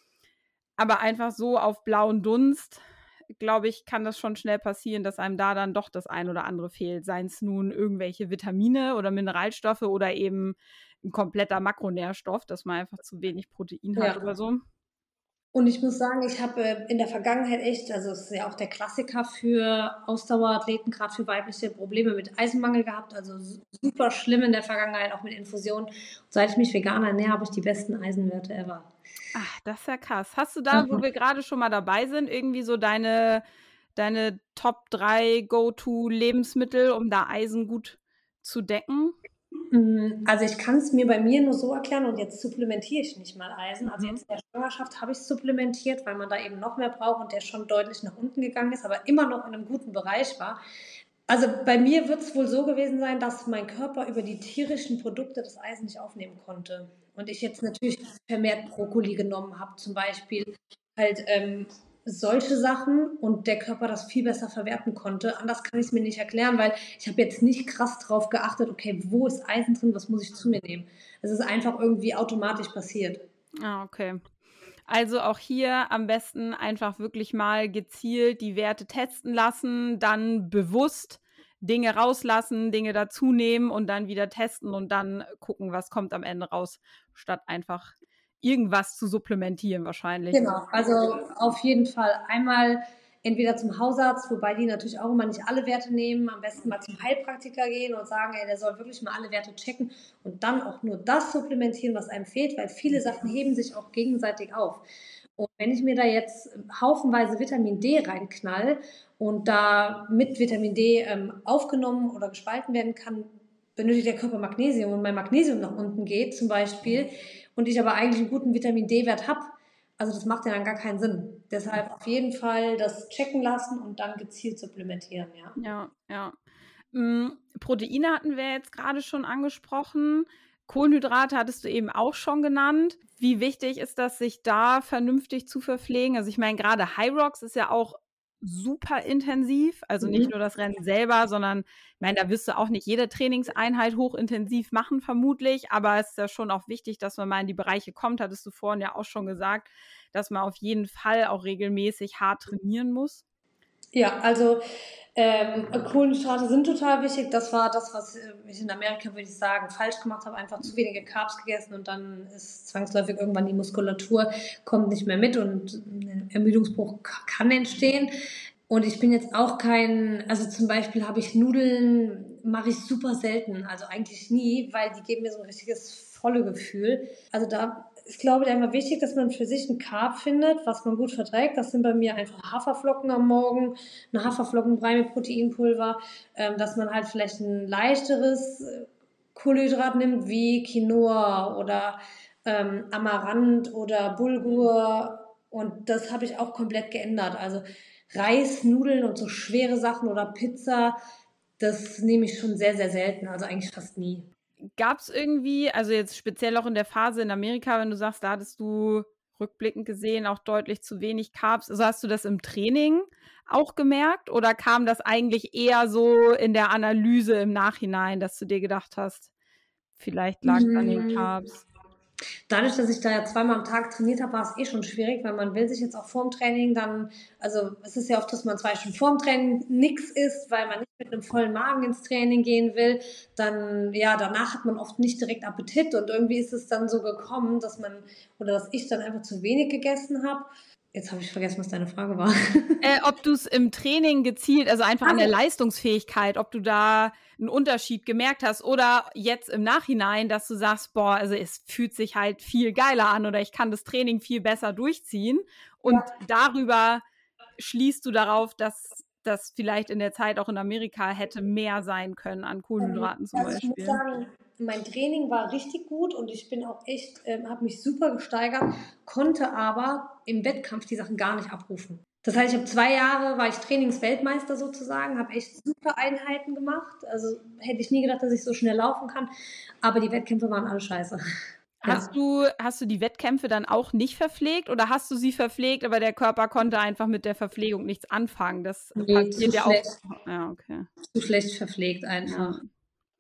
Aber einfach so auf blauen Dunst, glaube ich, kann das schon schnell passieren, dass einem da dann doch das ein oder andere fehlt. Seien es nun irgendwelche Vitamine oder Mineralstoffe oder eben ein kompletter Makronährstoff, dass man einfach zu wenig Protein hat Ja. oder so. Und ich muss sagen, ich habe äh, in der Vergangenheit echt, also es ist ja auch der Klassiker für Ausdauerathleten, gerade für weibliche, Probleme mit Eisenmangel gehabt. Also su- super schlimm in der Vergangenheit, auch mit Infusionen. Und seit ich mich vegan ernähre, habe ich die besten Eisenwerte ever. Ach, das ist ja krass. Hast du da, wo wir gerade schon mal dabei sind, irgendwie so deine, deine Top drei Go-To-Lebensmittel, um da Eisen gut zu decken? Mm, Also ich kann es mir bei mir nur so erklären und jetzt supplementiere ich nicht mal Eisen. Also Mhm. jetzt in der Schwangerschaft habe ich es supplementiert, weil man da eben noch mehr braucht und der schon deutlich nach unten gegangen ist, aber immer noch in einem guten Bereich war. Also bei mir wird es wohl so gewesen sein, dass mein Körper über die tierischen Produkte das Eisen nicht aufnehmen konnte. Und ich jetzt natürlich vermehrt Brokkoli genommen habe, zum Beispiel halt ähm, solche Sachen und der Körper das viel besser verwerten konnte. Anders kann ich es mir nicht erklären, weil ich habe jetzt nicht krass drauf geachtet, okay, wo ist Eisen drin, was muss ich zu mir nehmen. Es ist einfach irgendwie automatisch passiert. Ah, okay. Also auch hier am besten einfach wirklich mal gezielt die Werte testen lassen, dann bewusst Dinge rauslassen, Dinge dazunehmen und dann wieder testen und dann gucken, was kommt am Ende raus, statt einfach irgendwas zu supplementieren wahrscheinlich. Genau, also auf jeden Fall einmal entweder zum Hausarzt, wobei die natürlich auch immer nicht alle Werte nehmen, am besten mal zum Heilpraktiker gehen und sagen, ey, der soll wirklich mal alle Werte checken und dann auch nur das supplementieren, was einem fehlt, weil viele Sachen heben sich auch gegenseitig auf. Und wenn ich mir da jetzt haufenweise Vitamin D reinknall und da mit Vitamin D ähm, aufgenommen oder gespalten werden kann, benötigt der Körper Magnesium und mein Magnesium nach unten geht zum Beispiel und ich aber eigentlich einen guten Vitamin D-Wert habe, also das macht ja dann gar keinen Sinn. Deshalb auf jeden Fall das checken lassen und dann gezielt supplementieren, ja. Ja, ja. Mm, Proteine hatten wir jetzt gerade schon angesprochen. Kohlenhydrate hattest du eben auch schon genannt. Wie wichtig ist das, sich da vernünftig zu verpflegen? Also ich meine, gerade Hyrox ist ja auch super intensiv. Also nicht Mhm. nur das Rennen selber, sondern ich meine, da wirst du auch nicht jede Trainingseinheit hochintensiv machen, vermutlich. Aber es ist ja schon auch wichtig, dass man mal in die Bereiche kommt. Hattest du vorhin ja auch schon gesagt, dass man auf jeden Fall auch regelmäßig hart trainieren muss. Ja, also ähm, Kohlenhydrate sind total wichtig. Das war das, was ich in Amerika, würde ich sagen, falsch gemacht habe. Einfach zu wenige Carbs gegessen und dann ist zwangsläufig irgendwann die Muskulatur, kommt nicht mehr mit und ein Ermüdungsbruch kann entstehen. Und ich bin jetzt auch kein, also zum Beispiel habe ich Nudeln, mache ich super selten, also eigentlich nie, weil die geben mir so ein richtiges volle Gefühl. Also da ist, glaube ich, einfach wichtig, dass man für sich einen Carb findet, was man gut verträgt. Das sind bei mir einfach Haferflocken am Morgen, eine Haferflockenbrei mit Proteinpulver, ähm, dass man halt vielleicht ein leichteres Kohlenhydrat nimmt, wie Quinoa oder ähm, Amaranth oder Bulgur. Und das habe ich auch komplett geändert. Also Reis, Nudeln und so schwere Sachen oder Pizza, das nehme ich schon sehr, sehr selten, also eigentlich fast nie. Gab es irgendwie, also jetzt speziell auch in der Phase in Amerika, wenn du sagst, da hattest du rückblickend gesehen auch deutlich zu wenig Carbs, also hast du das im Training auch gemerkt oder kam das eigentlich eher so in der Analyse im Nachhinein, dass du dir gedacht hast, vielleicht lag es an den Carbs? Dadurch, dass ich da ja zweimal am Tag trainiert habe, war es eh schon schwierig, weil man will sich jetzt auch vorm Training dann, also es ist ja oft, dass man zwei Stunden vorm Training nichts isst, weil man nicht mit einem vollen Magen ins Training gehen will. Dann, ja, danach hat man oft nicht direkt Appetit und irgendwie ist es dann so gekommen, dass man, oder dass ich dann einfach zu wenig gegessen habe. Jetzt habe ich vergessen, was deine Frage war. Äh, ob du es im Training gezielt, also einfach an der Leistungsfähigkeit, ob du da einen Unterschied gemerkt hast oder jetzt im Nachhinein, dass du sagst, boah, also es fühlt sich halt viel geiler an oder ich kann das Training viel besser durchziehen und Ja. darüber schließt du darauf, dass das vielleicht in der Zeit auch in Amerika hätte mehr sein können an Kohlenhydraten zum Also ich muss Beispiel. sagen, mein Training war richtig gut und ich bin auch echt, ähm, habe mich super gesteigert, konnte aber im Wettkampf die Sachen gar nicht abrufen. Das heißt, ich habe zwei Jahre, war ich Trainingsweltmeister sozusagen, habe echt super Einheiten gemacht. Also hätte ich nie gedacht, dass ich so schnell laufen kann, aber die Wettkämpfe waren alle scheiße. Hast Ja. du, hast du die Wettkämpfe dann auch nicht verpflegt oder hast du sie verpflegt, aber der Körper konnte einfach mit der Verpflegung nichts anfangen? Das Nee, zu passiert ja auch. schlecht, Ja, okay. zu schlecht verpflegt Ja. einfach.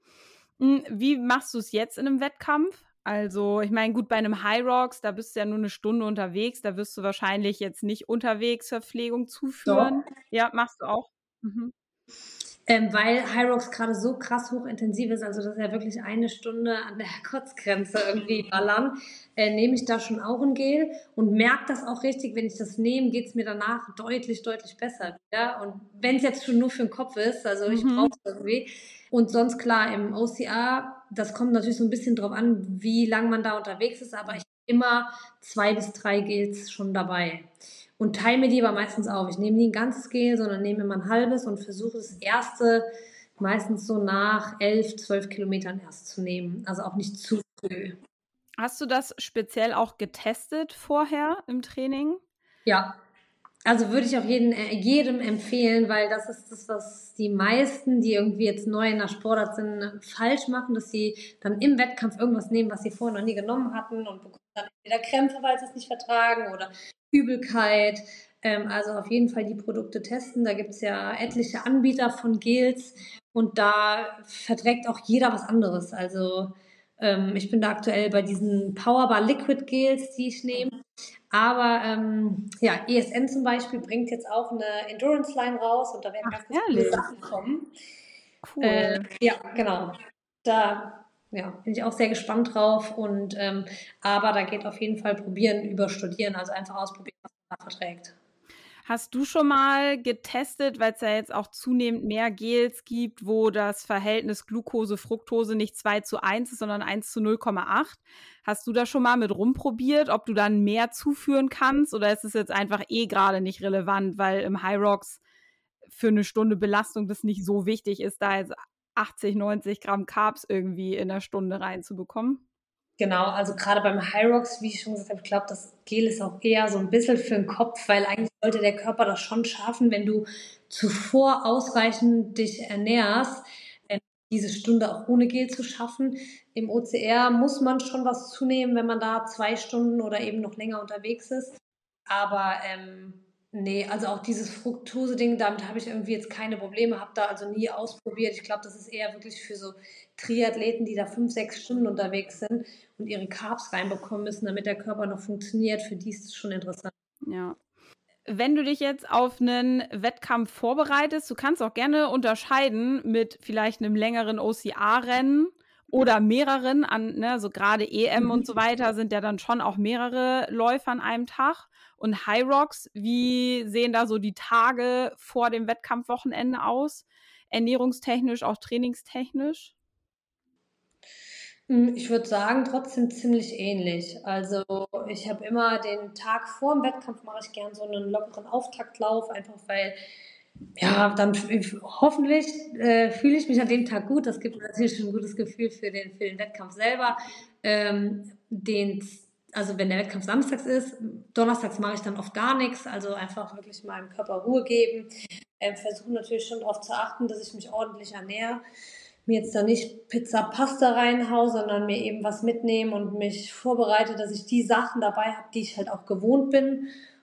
Hm, Wie machst du es jetzt in einem Wettkampf? Also, ich meine, gut, bei einem High Rocks, da bist du ja nur eine Stunde unterwegs, da wirst du wahrscheinlich jetzt nicht unterwegs Verpflegung zuführen. Doch. Ja, machst du auch? Mhm. Ähm, weil Hyrox gerade so krass hochintensiv ist, also das ist ja wirklich eine Stunde an der Kotzgrenze irgendwie ballern, äh, nehme ich da schon auch ein Gel und merke das auch richtig, wenn ich das nehme, geht es mir danach deutlich, deutlich besser wieder. Und wenn es jetzt schon nur für den Kopf ist, also ich brauche Mhm. es irgendwie. Und sonst klar, im O C A, das kommt natürlich so ein bisschen drauf an, wie lange man da unterwegs ist, aber ich habe immer zwei bis drei Gels schon dabei. Und teile mir die aber meistens auf. Ich nehme nie ein ganzes Gel, sondern nehme immer ein halbes und versuche das erste meistens so nach elf, zwölf Kilometern erst zu nehmen. Also auch nicht zu früh. Hast du das speziell auch getestet vorher im Training? Ja, also würde ich auch jeden, äh, jedem empfehlen, weil das ist das, was die meisten, die irgendwie jetzt neu in der Sportart sind, falsch machen, dass sie dann im Wettkampf irgendwas nehmen, was sie vorher noch nie genommen hatten und bekommen dann entweder Krämpfe, weil sie es nicht vertragen oder Übelkeit. Ähm, also auf jeden Fall die Produkte testen. Da gibt es ja etliche Anbieter von Gels und da verträgt auch jeder was anderes. Also ähm, ich bin da aktuell bei diesen Powerbar Liquid Gels, die ich nehme. Aber ähm, ja, E S N zum Beispiel bringt jetzt auch eine Endurance-Line raus und da werden Ach, ganz, ganz viele ehrlich? Sachen kommen. Äh, Cool. ja, genau. Da ja, bin ich auch sehr gespannt drauf. Und ähm, aber da geht auf jeden Fall probieren über studieren, also einfach ausprobieren, was man da verträgt. Hast du schon mal getestet, weil es ja jetzt auch zunehmend mehr Gels gibt, wo das Verhältnis Glucose-Fructose nicht zwei zu eins ist, sondern eins zu null Komma acht? Hast du da schon mal mit rumprobiert, ob du dann mehr zuführen kannst, oder ist es jetzt einfach eh gerade nicht relevant, weil im Hyrox für eine Stunde Belastung das nicht so wichtig ist, da jetzt achtzig, neunzig Gramm Carbs irgendwie in der Stunde reinzubekommen? Genau, also gerade beim Hyrox, wie ich schon gesagt habe, ich glaube, das Gel ist auch eher so ein bisschen für den Kopf, weil eigentlich sollte der Körper das schon schaffen, wenn du zuvor ausreichend dich ernährst, äh, diese Stunde auch ohne Gel zu schaffen. Im O C R muss man schon was zunehmen, wenn man da zwei Stunden oder eben noch länger unterwegs ist. Aber ähm, nee, also auch dieses Fructose-Ding, damit habe ich irgendwie jetzt keine Probleme, habe da also nie ausprobiert. Ich glaube, das ist eher wirklich für so Triathleten, die da fünf, sechs Stunden unterwegs sind und ihre Carbs reinbekommen müssen, damit der Körper noch funktioniert. Für die ist es schon interessant. Ja. Wenn du dich jetzt auf einen Wettkampf vorbereitest, du kannst auch gerne unterscheiden mit vielleicht einem längeren O C A-Rennen oder mehreren an, ne, so gerade E M und so weiter sind ja dann schon auch mehrere Läufe an einem Tag. Und Hyrox, wie sehen da so die Tage vor dem Wettkampfwochenende aus? Ernährungstechnisch, auch trainingstechnisch? Ich würde sagen, trotzdem ziemlich ähnlich. Also ich habe immer den Tag vor dem Wettkampf mache ich gern so einen lockeren Auftaktlauf, einfach weil, ja, dann f- hoffentlich äh, fühle ich mich an dem Tag gut. Das gibt mir natürlich schon ein gutes Gefühl für den, für den Wettkampf selber. Ähm, den, also wenn der Wettkampf samstags ist, donnerstags mache ich dann oft gar nichts, also einfach wirklich meinem Körper Ruhe geben. Ähm, versuche natürlich schon darauf zu achten, dass ich mich ordentlich ernähre, mir jetzt da nicht Pizza, Pasta reinhau, sondern mir eben was mitnehme und mich vorbereite, dass ich die Sachen dabei habe, die ich halt auch gewohnt bin.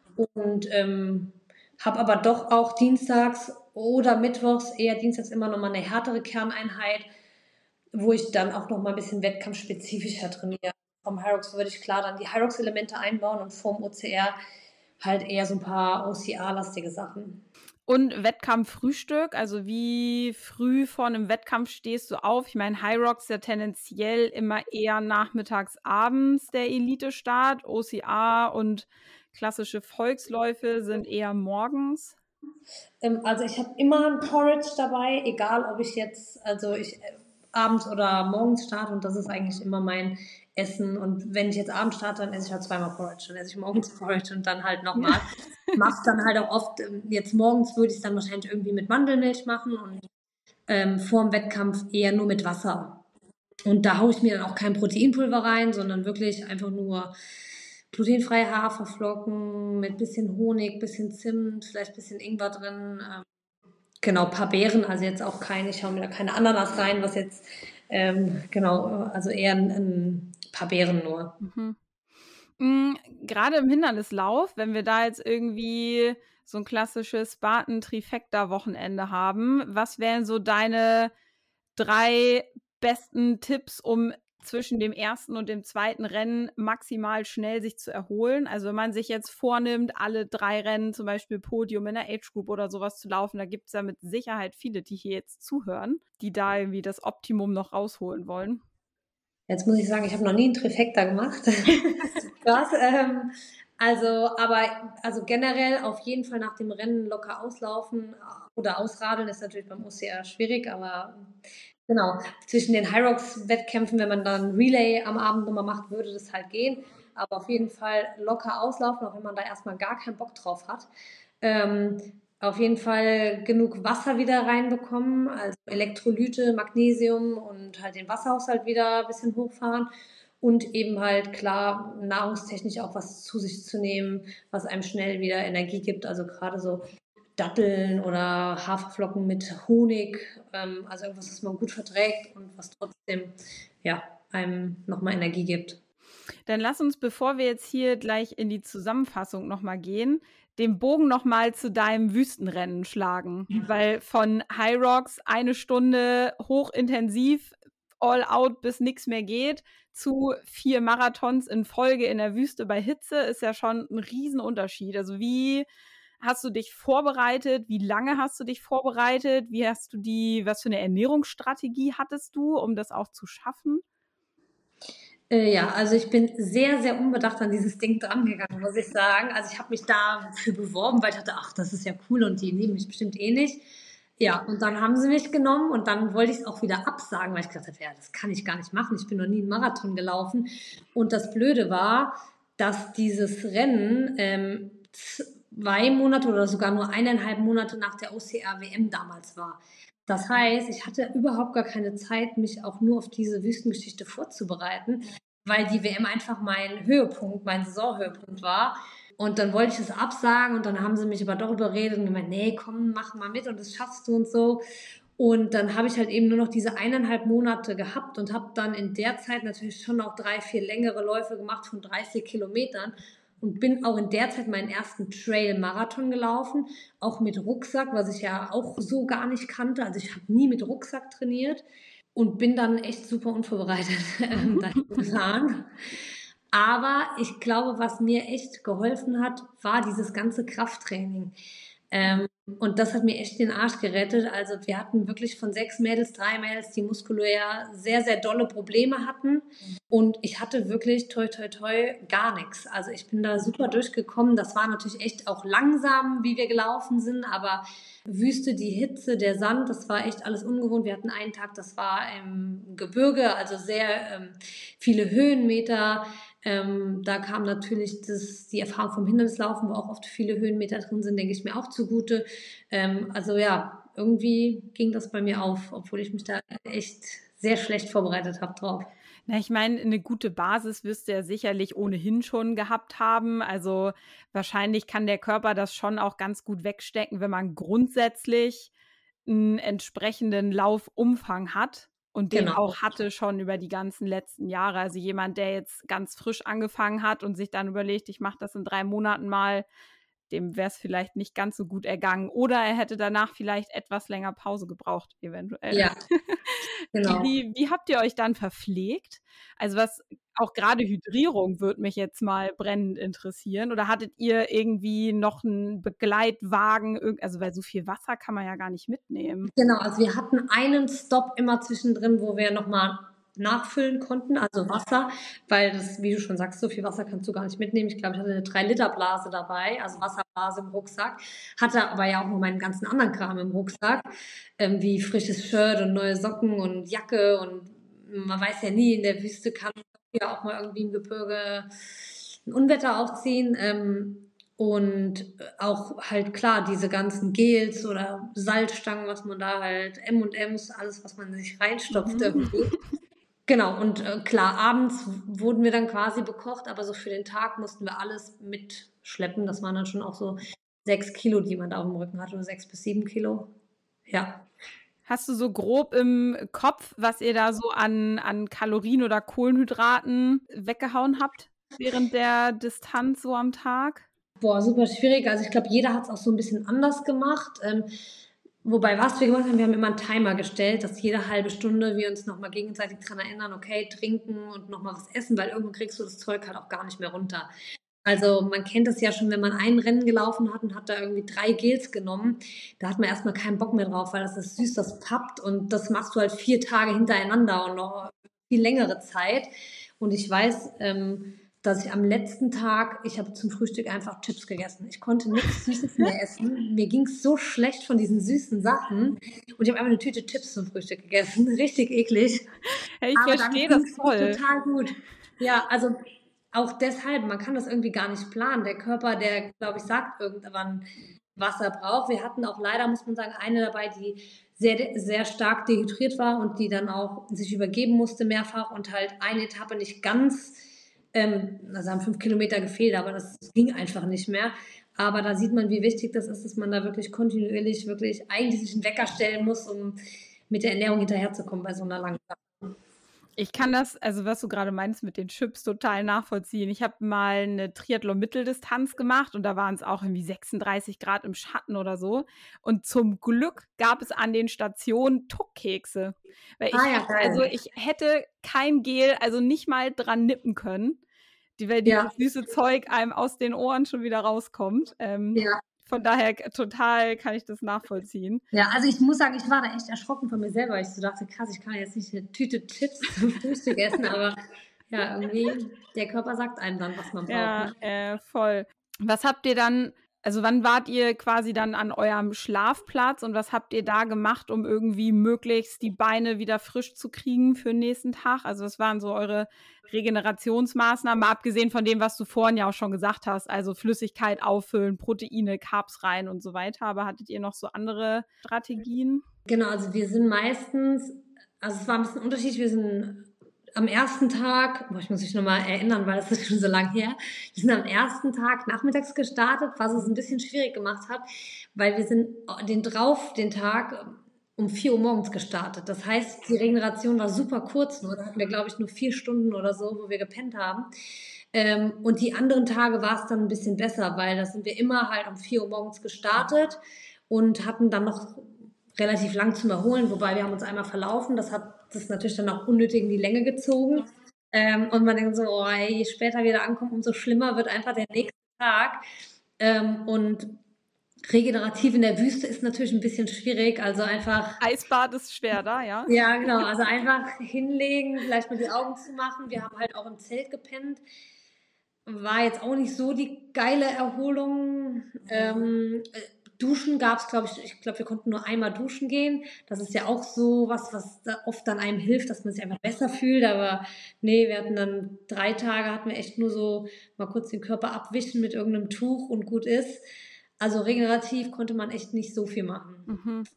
Und ähm, habe aber doch auch dienstags oder mittwochs, eher dienstags immer noch mal eine härtere Kerneinheit, wo ich dann auch noch mal ein bisschen wettkampfspezifischer trainiere. Vom Hyrox würde ich klar dann die Hyrox-Elemente einbauen und vom O C R halt eher so ein paar O C A-lastige Sachen. Und Wettkampffrühstück, also wie früh vor einem Wettkampf stehst du auf? Ich meine, Hyrox ist ja tendenziell immer eher nachmittags, abends der Elite-Start. O C A und klassische Volksläufe sind eher morgens. Ähm, also ich habe immer ein Porridge dabei, egal ob ich jetzt, also ich äh, abends oder morgens starte, und das ist eigentlich immer mein Essen. Und wenn ich jetzt abends starte, dann esse ich halt zweimal Porridge. Dann esse ich morgens Porridge und dann halt nochmal. Mach's dann halt auch oft, ähm, jetzt morgens würde ich es dann wahrscheinlich irgendwie mit Mandelmilch machen und ähm, vor dem Wettkampf eher nur mit Wasser. Und da haue ich mir dann auch kein Proteinpulver rein, sondern wirklich einfach nur glutenfreie Haferflocken mit bisschen Honig, bisschen Zimt, vielleicht bisschen Ingwer drin. Ähm, genau, ein paar Beeren, also jetzt auch keine, ich hau mir da keine Ananas rein, was jetzt, ähm, genau, also eher ein, ein paar Beeren nur. Mhm. Mm, Gerade im Hindernislauf, wenn wir da jetzt irgendwie so ein klassisches Spartan-Trifecta-Wochenende haben, was wären so deine drei besten Tipps, um zwischen dem ersten und dem zweiten Rennen maximal schnell sich zu erholen? Also wenn man sich jetzt vornimmt, alle drei Rennen, zum Beispiel Podium in der Age Group oder sowas zu laufen, da gibt es ja mit Sicherheit viele, die hier jetzt zuhören, die da irgendwie das Optimum noch rausholen wollen. Jetzt muss ich sagen, ich habe noch nie einen Trifecta gemacht. Krass. Ähm, also, aber also generell auf jeden Fall nach dem Rennen locker auslaufen oder ausradeln ist natürlich beim O C R schwierig, aber genau, zwischen den Hyrox-Wettkämpfen, wenn man dann Relay am Abend nochmal macht, würde das halt gehen. Aber auf jeden Fall locker auslaufen, auch wenn man da erstmal gar keinen Bock drauf hat. Ähm, auf jeden Fall genug Wasser wieder reinbekommen, also Elektrolyte, Magnesium und halt den Wasserhaushalt wieder ein bisschen hochfahren. Und eben halt klar, nahrungstechnisch auch was zu sich zu nehmen, was einem schnell wieder Energie gibt. Also gerade so Datteln oder Haferflocken mit Honig, ähm, also irgendwas, was man gut verträgt und was trotzdem ja, einem nochmal Energie gibt. Dann lass uns, bevor wir jetzt hier gleich in die Zusammenfassung nochmal gehen, den Bogen nochmal zu deinem Wüstenrennen schlagen. Weil von Hyrox eine Stunde hochintensiv, all out, bis nichts mehr geht, zu vier Marathons in Folge in der Wüste bei Hitze ist ja schon ein Riesenunterschied. Also wie hast du dich vorbereitet? Wie lange hast du dich vorbereitet? Wie hast du die, was für eine Ernährungsstrategie hattest du, um das auch zu schaffen? Äh, ja, also ich bin sehr, sehr unbedacht an dieses Ding drangegangen, muss ich sagen. Also ich habe mich dafür beworben, weil ich dachte, ach, das ist ja cool und die nehmen mich bestimmt eh nicht. Ja, und dann haben sie mich genommen und dann wollte ich es auch wieder absagen, weil ich gedacht habe, ja, das kann ich gar nicht machen. Ich bin noch nie einen Marathon gelaufen. Und das Blöde war, dass dieses Rennen ähm, zwei Monate oder sogar nur eineinhalb Monate nach der O C R W M damals war. Das heißt, ich hatte überhaupt gar keine Zeit, mich auch nur auf diese Wüstengeschichte vorzubereiten, weil die W M einfach mein Höhepunkt, mein Saisonhöhepunkt war. Und dann wollte ich es absagen und dann haben sie mich aber doch überredet und gemeint, nee, komm, mach mal mit und das schaffst du und so. Und dann habe ich halt eben nur noch diese eineinhalb Monate gehabt und habe dann in der Zeit natürlich schon auch drei, vier längere Läufe gemacht von dreißig Kilometern und bin auch in der Zeit meinen ersten Trail-Marathon gelaufen, auch mit Rucksack, was ich ja auch so gar nicht kannte. Also ich habe nie mit Rucksack trainiert und bin dann echt super unvorbereitet ähm, dahin gefahren. Aber ich glaube, was mir echt geholfen hat, war dieses ganze Krafttraining. Ähm, und das hat mir echt den Arsch gerettet. Also wir hatten wirklich von sechs Mädels, drei Mädels, die muskulär sehr, sehr dolle Probleme hatten. Und ich hatte wirklich, toi, toi, toi, gar nichts. Also ich bin da super durchgekommen. Das war natürlich echt auch langsam, wie wir gelaufen sind. Aber Wüste, die Hitze, der Sand, das war echt alles ungewohnt. Wir hatten einen Tag, das war im Gebirge, also sehr ähm, viele Höhenmeter. Ähm, da kam natürlich das, die Erfahrung vom Hindernislaufen, wo auch oft viele Höhenmeter drin sind, denke ich mir auch zugute. Ähm, also ja, irgendwie ging das bei mir auf, obwohl ich mich da echt sehr schlecht vorbereitet habe drauf. Na, ich meine, eine gute Basis wirst du ja sicherlich ohnehin schon gehabt haben. Also wahrscheinlich kann der Körper das schon auch ganz gut wegstecken, wenn man grundsätzlich einen entsprechenden Laufumfang hat und den Genau. auch hatte schon über die ganzen letzten Jahre. Also jemand, der jetzt ganz frisch angefangen hat und sich dann überlegt, ich mache das in drei Monaten mal, dem wäre es vielleicht nicht ganz so gut ergangen. Oder er hätte danach vielleicht etwas länger Pause gebraucht, eventuell. Ja, genau. Wie, wie habt ihr euch dann verpflegt? Also was, auch gerade Hydrierung würde mich jetzt mal brennend interessieren. Oder hattet ihr irgendwie noch einen Begleitwagen? irg- Also weil so viel Wasser kann man ja gar nicht mitnehmen. Genau, also wir hatten einen Stopp immer zwischendrin, wo wir nochmal nachfüllen konnten, also Wasser, weil das, wie du schon sagst, so viel Wasser kannst du gar nicht mitnehmen. Ich glaube, ich hatte eine drei Liter Blase dabei, also Wasserblase im Rucksack, hatte aber ja auch nur meinen ganzen anderen Kram im Rucksack, ähm, wie frisches Shirt und neue Socken und Jacke und man weiß ja nie, in der Wüste kann ja auch mal irgendwie im Gebirge ein Unwetter aufziehen. Ähm, und auch halt klar, diese ganzen Gels oder Salzstangen, was man da halt, M und M's, alles, was man sich reinstopft Mhm. irgendwie. Genau, und äh, klar, abends wurden wir dann quasi bekocht, aber so für den Tag mussten wir alles mitschleppen. Das waren dann schon auch so sechs Kilo, die man da auf dem Rücken hatte, oder sechs bis sieben Kilo. Ja. Hast du so grob im Kopf, was ihr da so an, an Kalorien oder Kohlenhydraten weggehauen habt während der Distanz so am Tag? Boah, super schwierig. Also ich glaube, jeder hat es auch so ein bisschen anders gemacht. Ähm, wobei, was wir gemacht haben, wir haben immer einen Timer gestellt, dass jede halbe Stunde wir uns nochmal gegenseitig daran erinnern, okay, trinken und nochmal was essen, weil irgendwann kriegst du das Zeug halt auch gar nicht mehr runter. Also man kennt das ja schon, wenn man ein Rennen gelaufen hat und hat da irgendwie drei Gels genommen, da hat man erstmal keinen Bock mehr drauf, weil das ist süß, das pappt und das machst du halt vier Tage hintereinander und noch viel längere Zeit. Und ich weiß, ähm, dass ich am letzten Tag, ich habe zum Frühstück einfach Chips gegessen. Ich konnte nichts Süßes mehr essen. Mir ging es so schlecht von diesen süßen Sachen. Und ich habe einfach eine Tüte Chips zum Frühstück gegessen. Richtig eklig. Ja, ich Aber verstehe dann das ging's voll. total gut. Ja, also auch deshalb, man kann das irgendwie gar nicht planen. Der Körper, der, glaube ich, sagt irgendwann, was er braucht. Wir hatten auch leider, muss man sagen, eine dabei, die sehr, sehr stark dehydriert war und die dann auch sich übergeben musste mehrfach und halt eine Etappe nicht ganz, ähm, also haben fünf Kilometer gefehlt, aber das ging einfach nicht mehr. Aber da sieht man, wie wichtig das ist, dass man da wirklich kontinuierlich, wirklich eigentlich sich einen Wecker stellen muss, um mit der Ernährung hinterherzukommen bei so einer langen Sache. Ich kann das, also was du gerade meinst mit den Chips, total nachvollziehen. Ich habe mal eine Triathlon-Mitteldistanz gemacht und da waren es auch irgendwie sechsunddreißig Grad im Schatten oder so. Und zum Glück gab es an den Stationen Tuckkekse. Weil ich, Ah ja, geil. also ich hätte kein Gel, also nicht mal dran nippen können, die, weil dieses Ja. süße Zeug einem aus den Ohren schon wieder rauskommt. Ähm, Ja. Von daher total kann ich das nachvollziehen. Ja, also ich muss sagen, ich war da echt erschrocken von mir selber. Ich so dachte, krass, ich kann jetzt nicht eine Tüte Chips zum Frühstück essen, aber Ja, irgendwie, der Körper sagt einem dann, was man braucht, Ja, ne? äh, voll. Was habt ihr dann also, wann wart ihr quasi dann an eurem Schlafplatz und was habt ihr da gemacht, um irgendwie möglichst die Beine wieder frisch zu kriegen für 'n nächsten Tag? Also, was waren so eure Regenerationsmaßnahmen, mal abgesehen von dem, was du vorhin ja auch schon gesagt hast, also Flüssigkeit auffüllen, Proteine, Carbs rein und so weiter. Aber hattet ihr noch so andere Strategien? Genau, also wir sind meistens also es war 'n bisschen unterschiedlich. Wir sind am ersten Tag boah, ich muss mich noch mal erinnern, weil das ist schon so lang her. Wir sind am ersten Tag nachmittags gestartet, was es 'n bisschen schwierig gemacht hat, weil wir sind den drauf den Tag um vier Uhr morgens gestartet. Das heißt, die Regeneration war super kurz nur. Da hatten wir, glaube ich, nur vier Stunden oder so, wo wir gepennt haben. Ähm, und die anderen Tage war's dann 'n bisschen besser, weil da sind wir immer halt um vier Uhr morgens gestartet und hatten dann noch relativ lang zum Erholen, wobei wir haben uns einmal verlaufen. Das hat das natürlich dann auch unnötig in die Länge gezogen. Ähm, und man denkt so: „Oh ey, je später wir da ankommen, umso schlimmer wird einfach der nächste Tag.“ Ähm, und regenerativ in der Wüste ist natürlich 'n bisschen schwierig, also einfach Eisbad ist schwer da, ja? Ja, genau, also einfach hinlegen, vielleicht mal die Augen zumachen. Wir haben halt auch im Zelt gepennt. War jetzt auch nicht so die geile Erholung. Ähm, äh, duschen gab's, glaube ich ich glaube, wir konnten nur einmal duschen gehen. Das ist ja auch so was, was da oft dann einem hilft, dass man sich einfach besser fühlt. Aber ne, wir hatten dann drei Tage hatten wir echt nur so mal kurz den Körper abwischen mit irgend 'nem Tuch und gut ist. Also regenerativ konnte man echt nicht so viel machen. Mhm.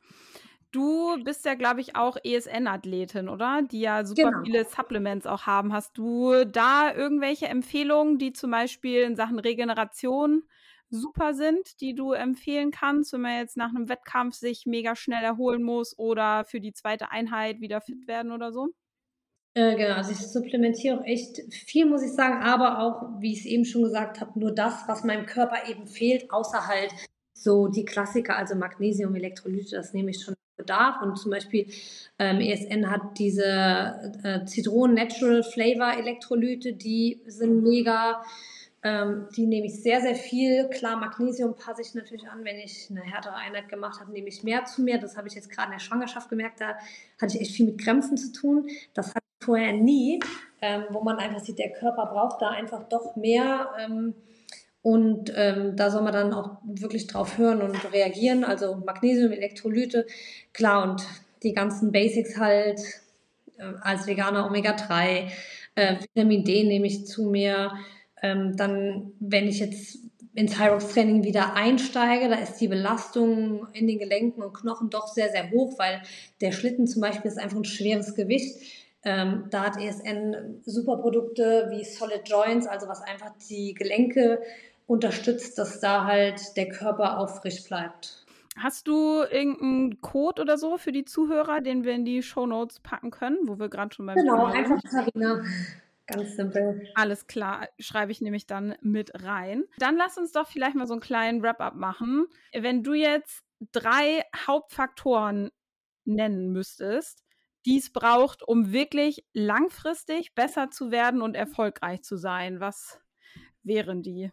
Du bist ja, glaube ich, auch E S N-Athletin, oder? Die ja super Genau. viele Supplements auch haben. Hast du da irgendwelche Empfehlungen, die zum Beispiel in Sachen Regeneration super sind, die du empfehlen kannst, wenn man jetzt nach 'nem Wettkampf sich mega schnell erholen muss oder für die zweite Einheit wieder fit werden oder so? Äh, genau, also ich supplementiere auch echt viel, muss ich sagen, aber auch, wie ich's eben schon gesagt habe, nur das, was meinem Körper eben fehlt, außer halt so die Klassiker, also Magnesium, Elektrolyte, das nehme ich schon nach Bedarf. Und zum Beispiel, ähm, E S N hat diese, äh, Zitronen-Natural-Flavor-Elektrolyte, die sind mega. Ähm, die nehme ich sehr, sehr viel. Klar, Magnesium passe ich natürlich an. Wenn ich 'ne härtere Einheit gemacht habe, nehme ich mehr zu mir. Das habe ich jetzt grad in der Schwangerschaft gemerkt, da hatte ich echt viel mit Krämpfen zu tun. Das hatte ich vorher nie, ähm, wo man einfach sieht, der Körper braucht da einfach doch mehr. Ähm, und, ähm, da soll man dann auch wirklich drauf hören und reagieren. Also Magnesium, Elektrolyte, klar und die ganzen Basics halt, äh, als Veganer Omega drei, äh, Vitamin D nehme ich zu mir. Ähm, dann, wenn ich jetzt ins Hyrox-Training wieder einsteige, da ist die Belastung in den Gelenken und Knochen doch sehr, sehr hoch, weil der Schlitten zum Beispiel ist einfach 'n schweres Gewicht. Ähm, da hat E S N super Produkte wie Solid Joints, also was einfach die Gelenke unterstützt, dass da halt der Körper auch frisch bleibt. Hast du irgend 'n Code oder so für die Zuhörer, den wir in die Shownotes packen können, wo wir grad schon beim Genau, Thema einfach sind? Carina. Ganz simpel. Alles klar, schreibe ich nämlich dann mit rein. Dann lass uns doch vielleicht mal so 'n kleinen Wrap-up machen. Wenn du jetzt drei Hauptfaktoren nennen müsstest, die's braucht, um wirklich langfristig besser zu werden und erfolgreich zu sein, was wären die?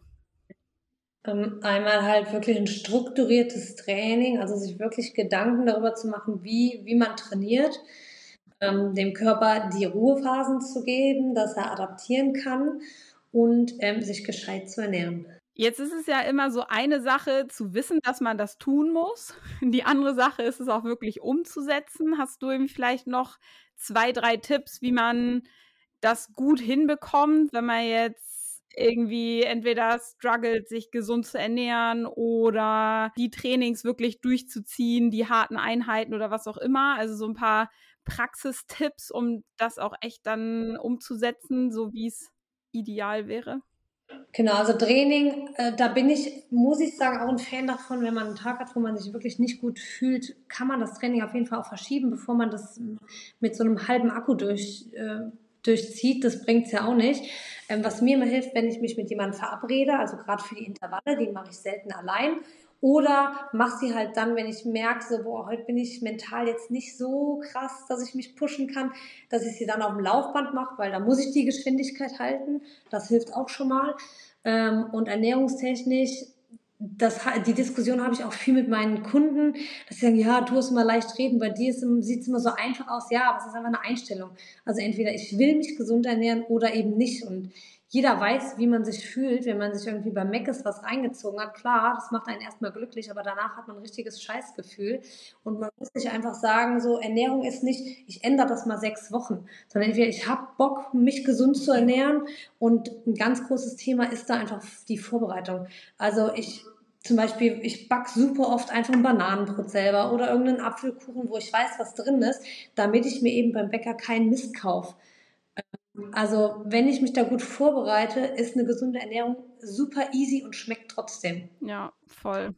Ähm, einmal halt wirklich 'n strukturiertes Training, also sich wirklich Gedanken darüber zu machen, wie wie man trainiert. Ähm, dem Körper die Ruhephasen zu geben, dass er adaptieren kann und, ähm, sich gescheit zu ernähren. Jetzt ist es ja immer so eine Sache zu wissen, dass man das tun muss. Die andere Sache ist es auch wirklich umzusetzen. Hast du irgendwie vielleicht noch zwei, drei Tipps, wie man das gut hinbekommt, wenn man jetzt irgendwie entweder struggelt, sich gesund zu ernähren oder die Trainings wirklich durchzuziehen, die harten Einheiten oder was auch immer? Also, so 'n paar Praxistipps, um das auch echt dann umzusetzen, so wie's ideal wäre? Genau, also Training, äh, da bin ich, muss ich sagen, auch 'n Fan davon, wenn man 'n Tag hat, wo man sich wirklich nicht gut fühlt, kann man das Training auf jeden Fall auch verschieben, bevor man das mit so 'nem halben Akku durch äh, durchzieht. Das bringt's ja auch nicht. Ähm, was mir immer hilft, wenn ich mich mit jemandem verabrede, also grad für die Intervalle, die mache ich selten allein oder mache sie halt dann, wenn ich merke, so: „Boah, heute bin ich mental jetzt nicht so krass, dass ich mich pushen kann“, dass ich sie dann aufm Laufband mache, weil da muss ich die Geschwindigkeit halten. Das hilft auch schon mal. Ähm, und ernährungstechnisch das, die Diskussion habe ich auch viel mit meinen Kunden, dass sie sagen, ja, du hast immer leicht reden, bei dir sieht es immer so einfach aus. Ja, aber es ist einfach eine Einstellung. Also entweder ich will mich gesund ernähren oder eben nicht. Und jeder weiß, wie man sich fühlt, wenn man sich irgendwie bei Mc's was reingezogen hat. Klar, das macht einen erstmal glücklich, aber danach hat man ein richtiges Scheißgefühl. Und man muss sich einfach sagen, so Ernährung ist nicht, ich ändere das mal sechs Wochen, sondern entweder ich habe Bock, mich gesund zu ernähren. Und ein ganz großes Thema ist da einfach die Vorbereitung. Also ich zum Beispiel, ich backe super oft einfach ein Bananenbrot selber oder irgendeinen Apfelkuchen, wo ich weiß, was drin ist, damit ich mir eben beim Bäcker keinen Mist kaufe. Also wenn ich mich da gut vorbereite, ist eine gesunde Ernährung super easy und schmeckt trotzdem. Ja, voll.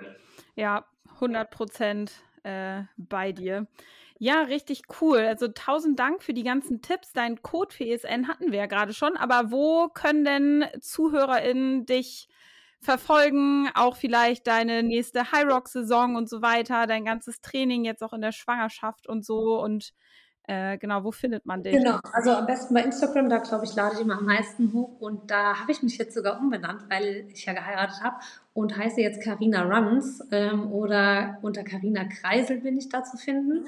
Ja, hundert Prozent äh, bei dir. Ja, richtig cool. Also tausend Dank für die ganzen Tipps. Deinen Code für E S N hatten wir ja gerade schon, aber wo können denn ZuhörerInnen dich verfolgen, auch vielleicht deine nächste High-Rock-Saison und so weiter, dein ganzes Training jetzt auch in der Schwangerschaft und so und Äh, genau, wo findet man dich? Genau, also am besten bei Instagram, da glaube ich, lade ich immer am meisten hoch und da habe ich mich jetzt sogar umbenannt, weil ich ja geheiratet habe und heiße jetzt Carina Runs ähm, oder unter Carina Kreisel bin ich da zu finden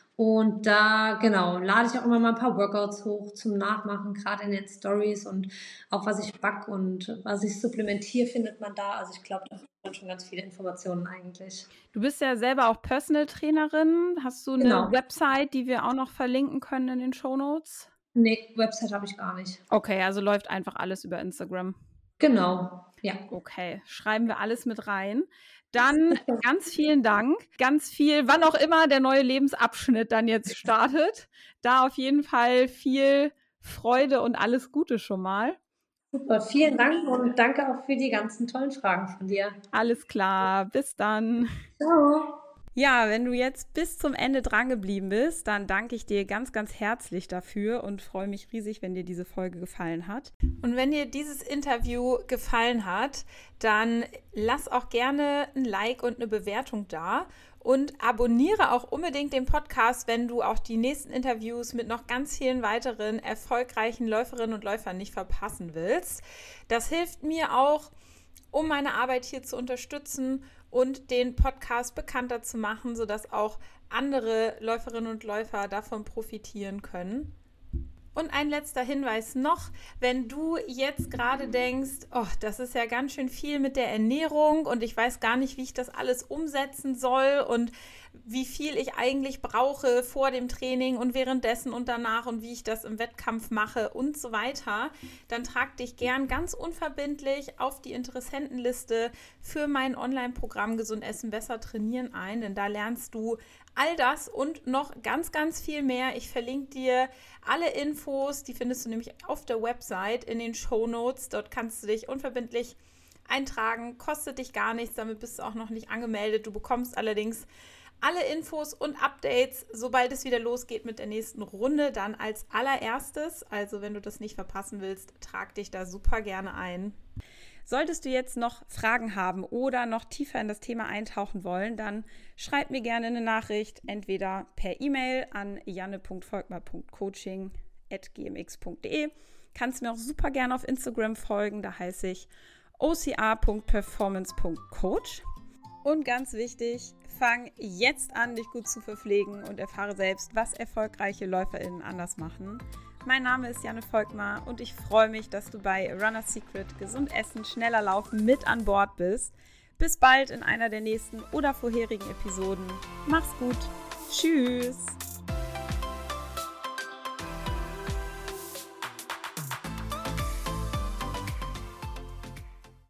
und da, genau, lade ich auch immer mal ein paar Workouts hoch zum Nachmachen, gerade in den Stories und auch was ich backe und was ich supplementiere, findet man da, also ich glaube, da findet man schon ganz viele Informationen eigentlich. Du bist ja selber auch Personal Trainerin. Hast du eine Genau. Website, die wir auch noch verlinken können in den Shownotes? Nee, Website habe ich gar nicht. Okay, also läuft einfach alles über Instagram. Genau, ja. Okay, schreiben wir alles mit rein. Dann ganz vielen Dank. Ganz viel, wann auch immer der neue Lebensabschnitt dann jetzt startet. Da auf jeden Fall viel Freude und alles Gute schon mal. Super, vielen Dank und danke auch für die ganzen tollen Fragen von dir. Alles klar, bis dann. Ciao. Ja, wenn du jetzt bis zum Ende dran geblieben bist, dann danke ich dir ganz, ganz herzlich dafür und freue mich riesig, wenn dir diese Folge gefallen hat. Und wenn dir dieses Interview gefallen hat, dann lass auch gerne ein Like und eine Bewertung da und abonniere auch unbedingt den Podcast, wenn du auch die nächsten Interviews mit noch ganz vielen weiteren erfolgreichen Läuferinnen und Läufern nicht verpassen willst. Das hilft mir auch, um meine Arbeit hier zu unterstützen und den Podcast bekannter zu machen, sodass auch andere Läuferinnen und Läufer davon profitieren können. Und ein letzter Hinweis noch, wenn du jetzt gerade denkst, oh, das ist ja ganz schön viel mit der Ernährung und ich weiß gar nicht, wie ich das alles umsetzen soll und wie viel ich eigentlich brauche vor dem Training und währenddessen und danach und wie ich das im Wettkampf mache und so weiter, dann trag dich gern ganz unverbindlich auf die Interessentenliste für mein Online-Programm Gesund Essen, Besser Trainieren ein, denn da lernst du all das und noch ganz, ganz viel mehr. Ich verlinke dir alle Infos, die findest du nämlich auf der Website in den Shownotes. Dort kannst du dich unverbindlich eintragen, kostet dich gar nichts, damit bist du auch noch nicht angemeldet. Du bekommst allerdings alle Infos und Updates, sobald es wieder losgeht mit der nächsten Runde, dann als allererstes. Also wenn du das nicht verpassen willst, trag dich da super gerne ein. Solltest du jetzt noch Fragen haben oder noch tiefer in das Thema eintauchen wollen, dann schreib mir gerne eine Nachricht, entweder per E-Mail an janne punkt volkmar punkt coaching at g m x punkt d e. Kannst mir auch super gerne auf Instagram folgen, da heiße ich o c a punkt performance punkt coach. Und ganz wichtig, fang jetzt an, dich gut zu verpflegen und erfahre selbst, was erfolgreiche LäuferInnen anders machen. Mein Name ist Janne Volkmar und ich freue mich, dass du bei Runner's Secret Gesund Essen, Schneller Laufen mit an Bord bist. Bis bald in einer der nächsten oder vorherigen Episoden. Mach's gut. Tschüss.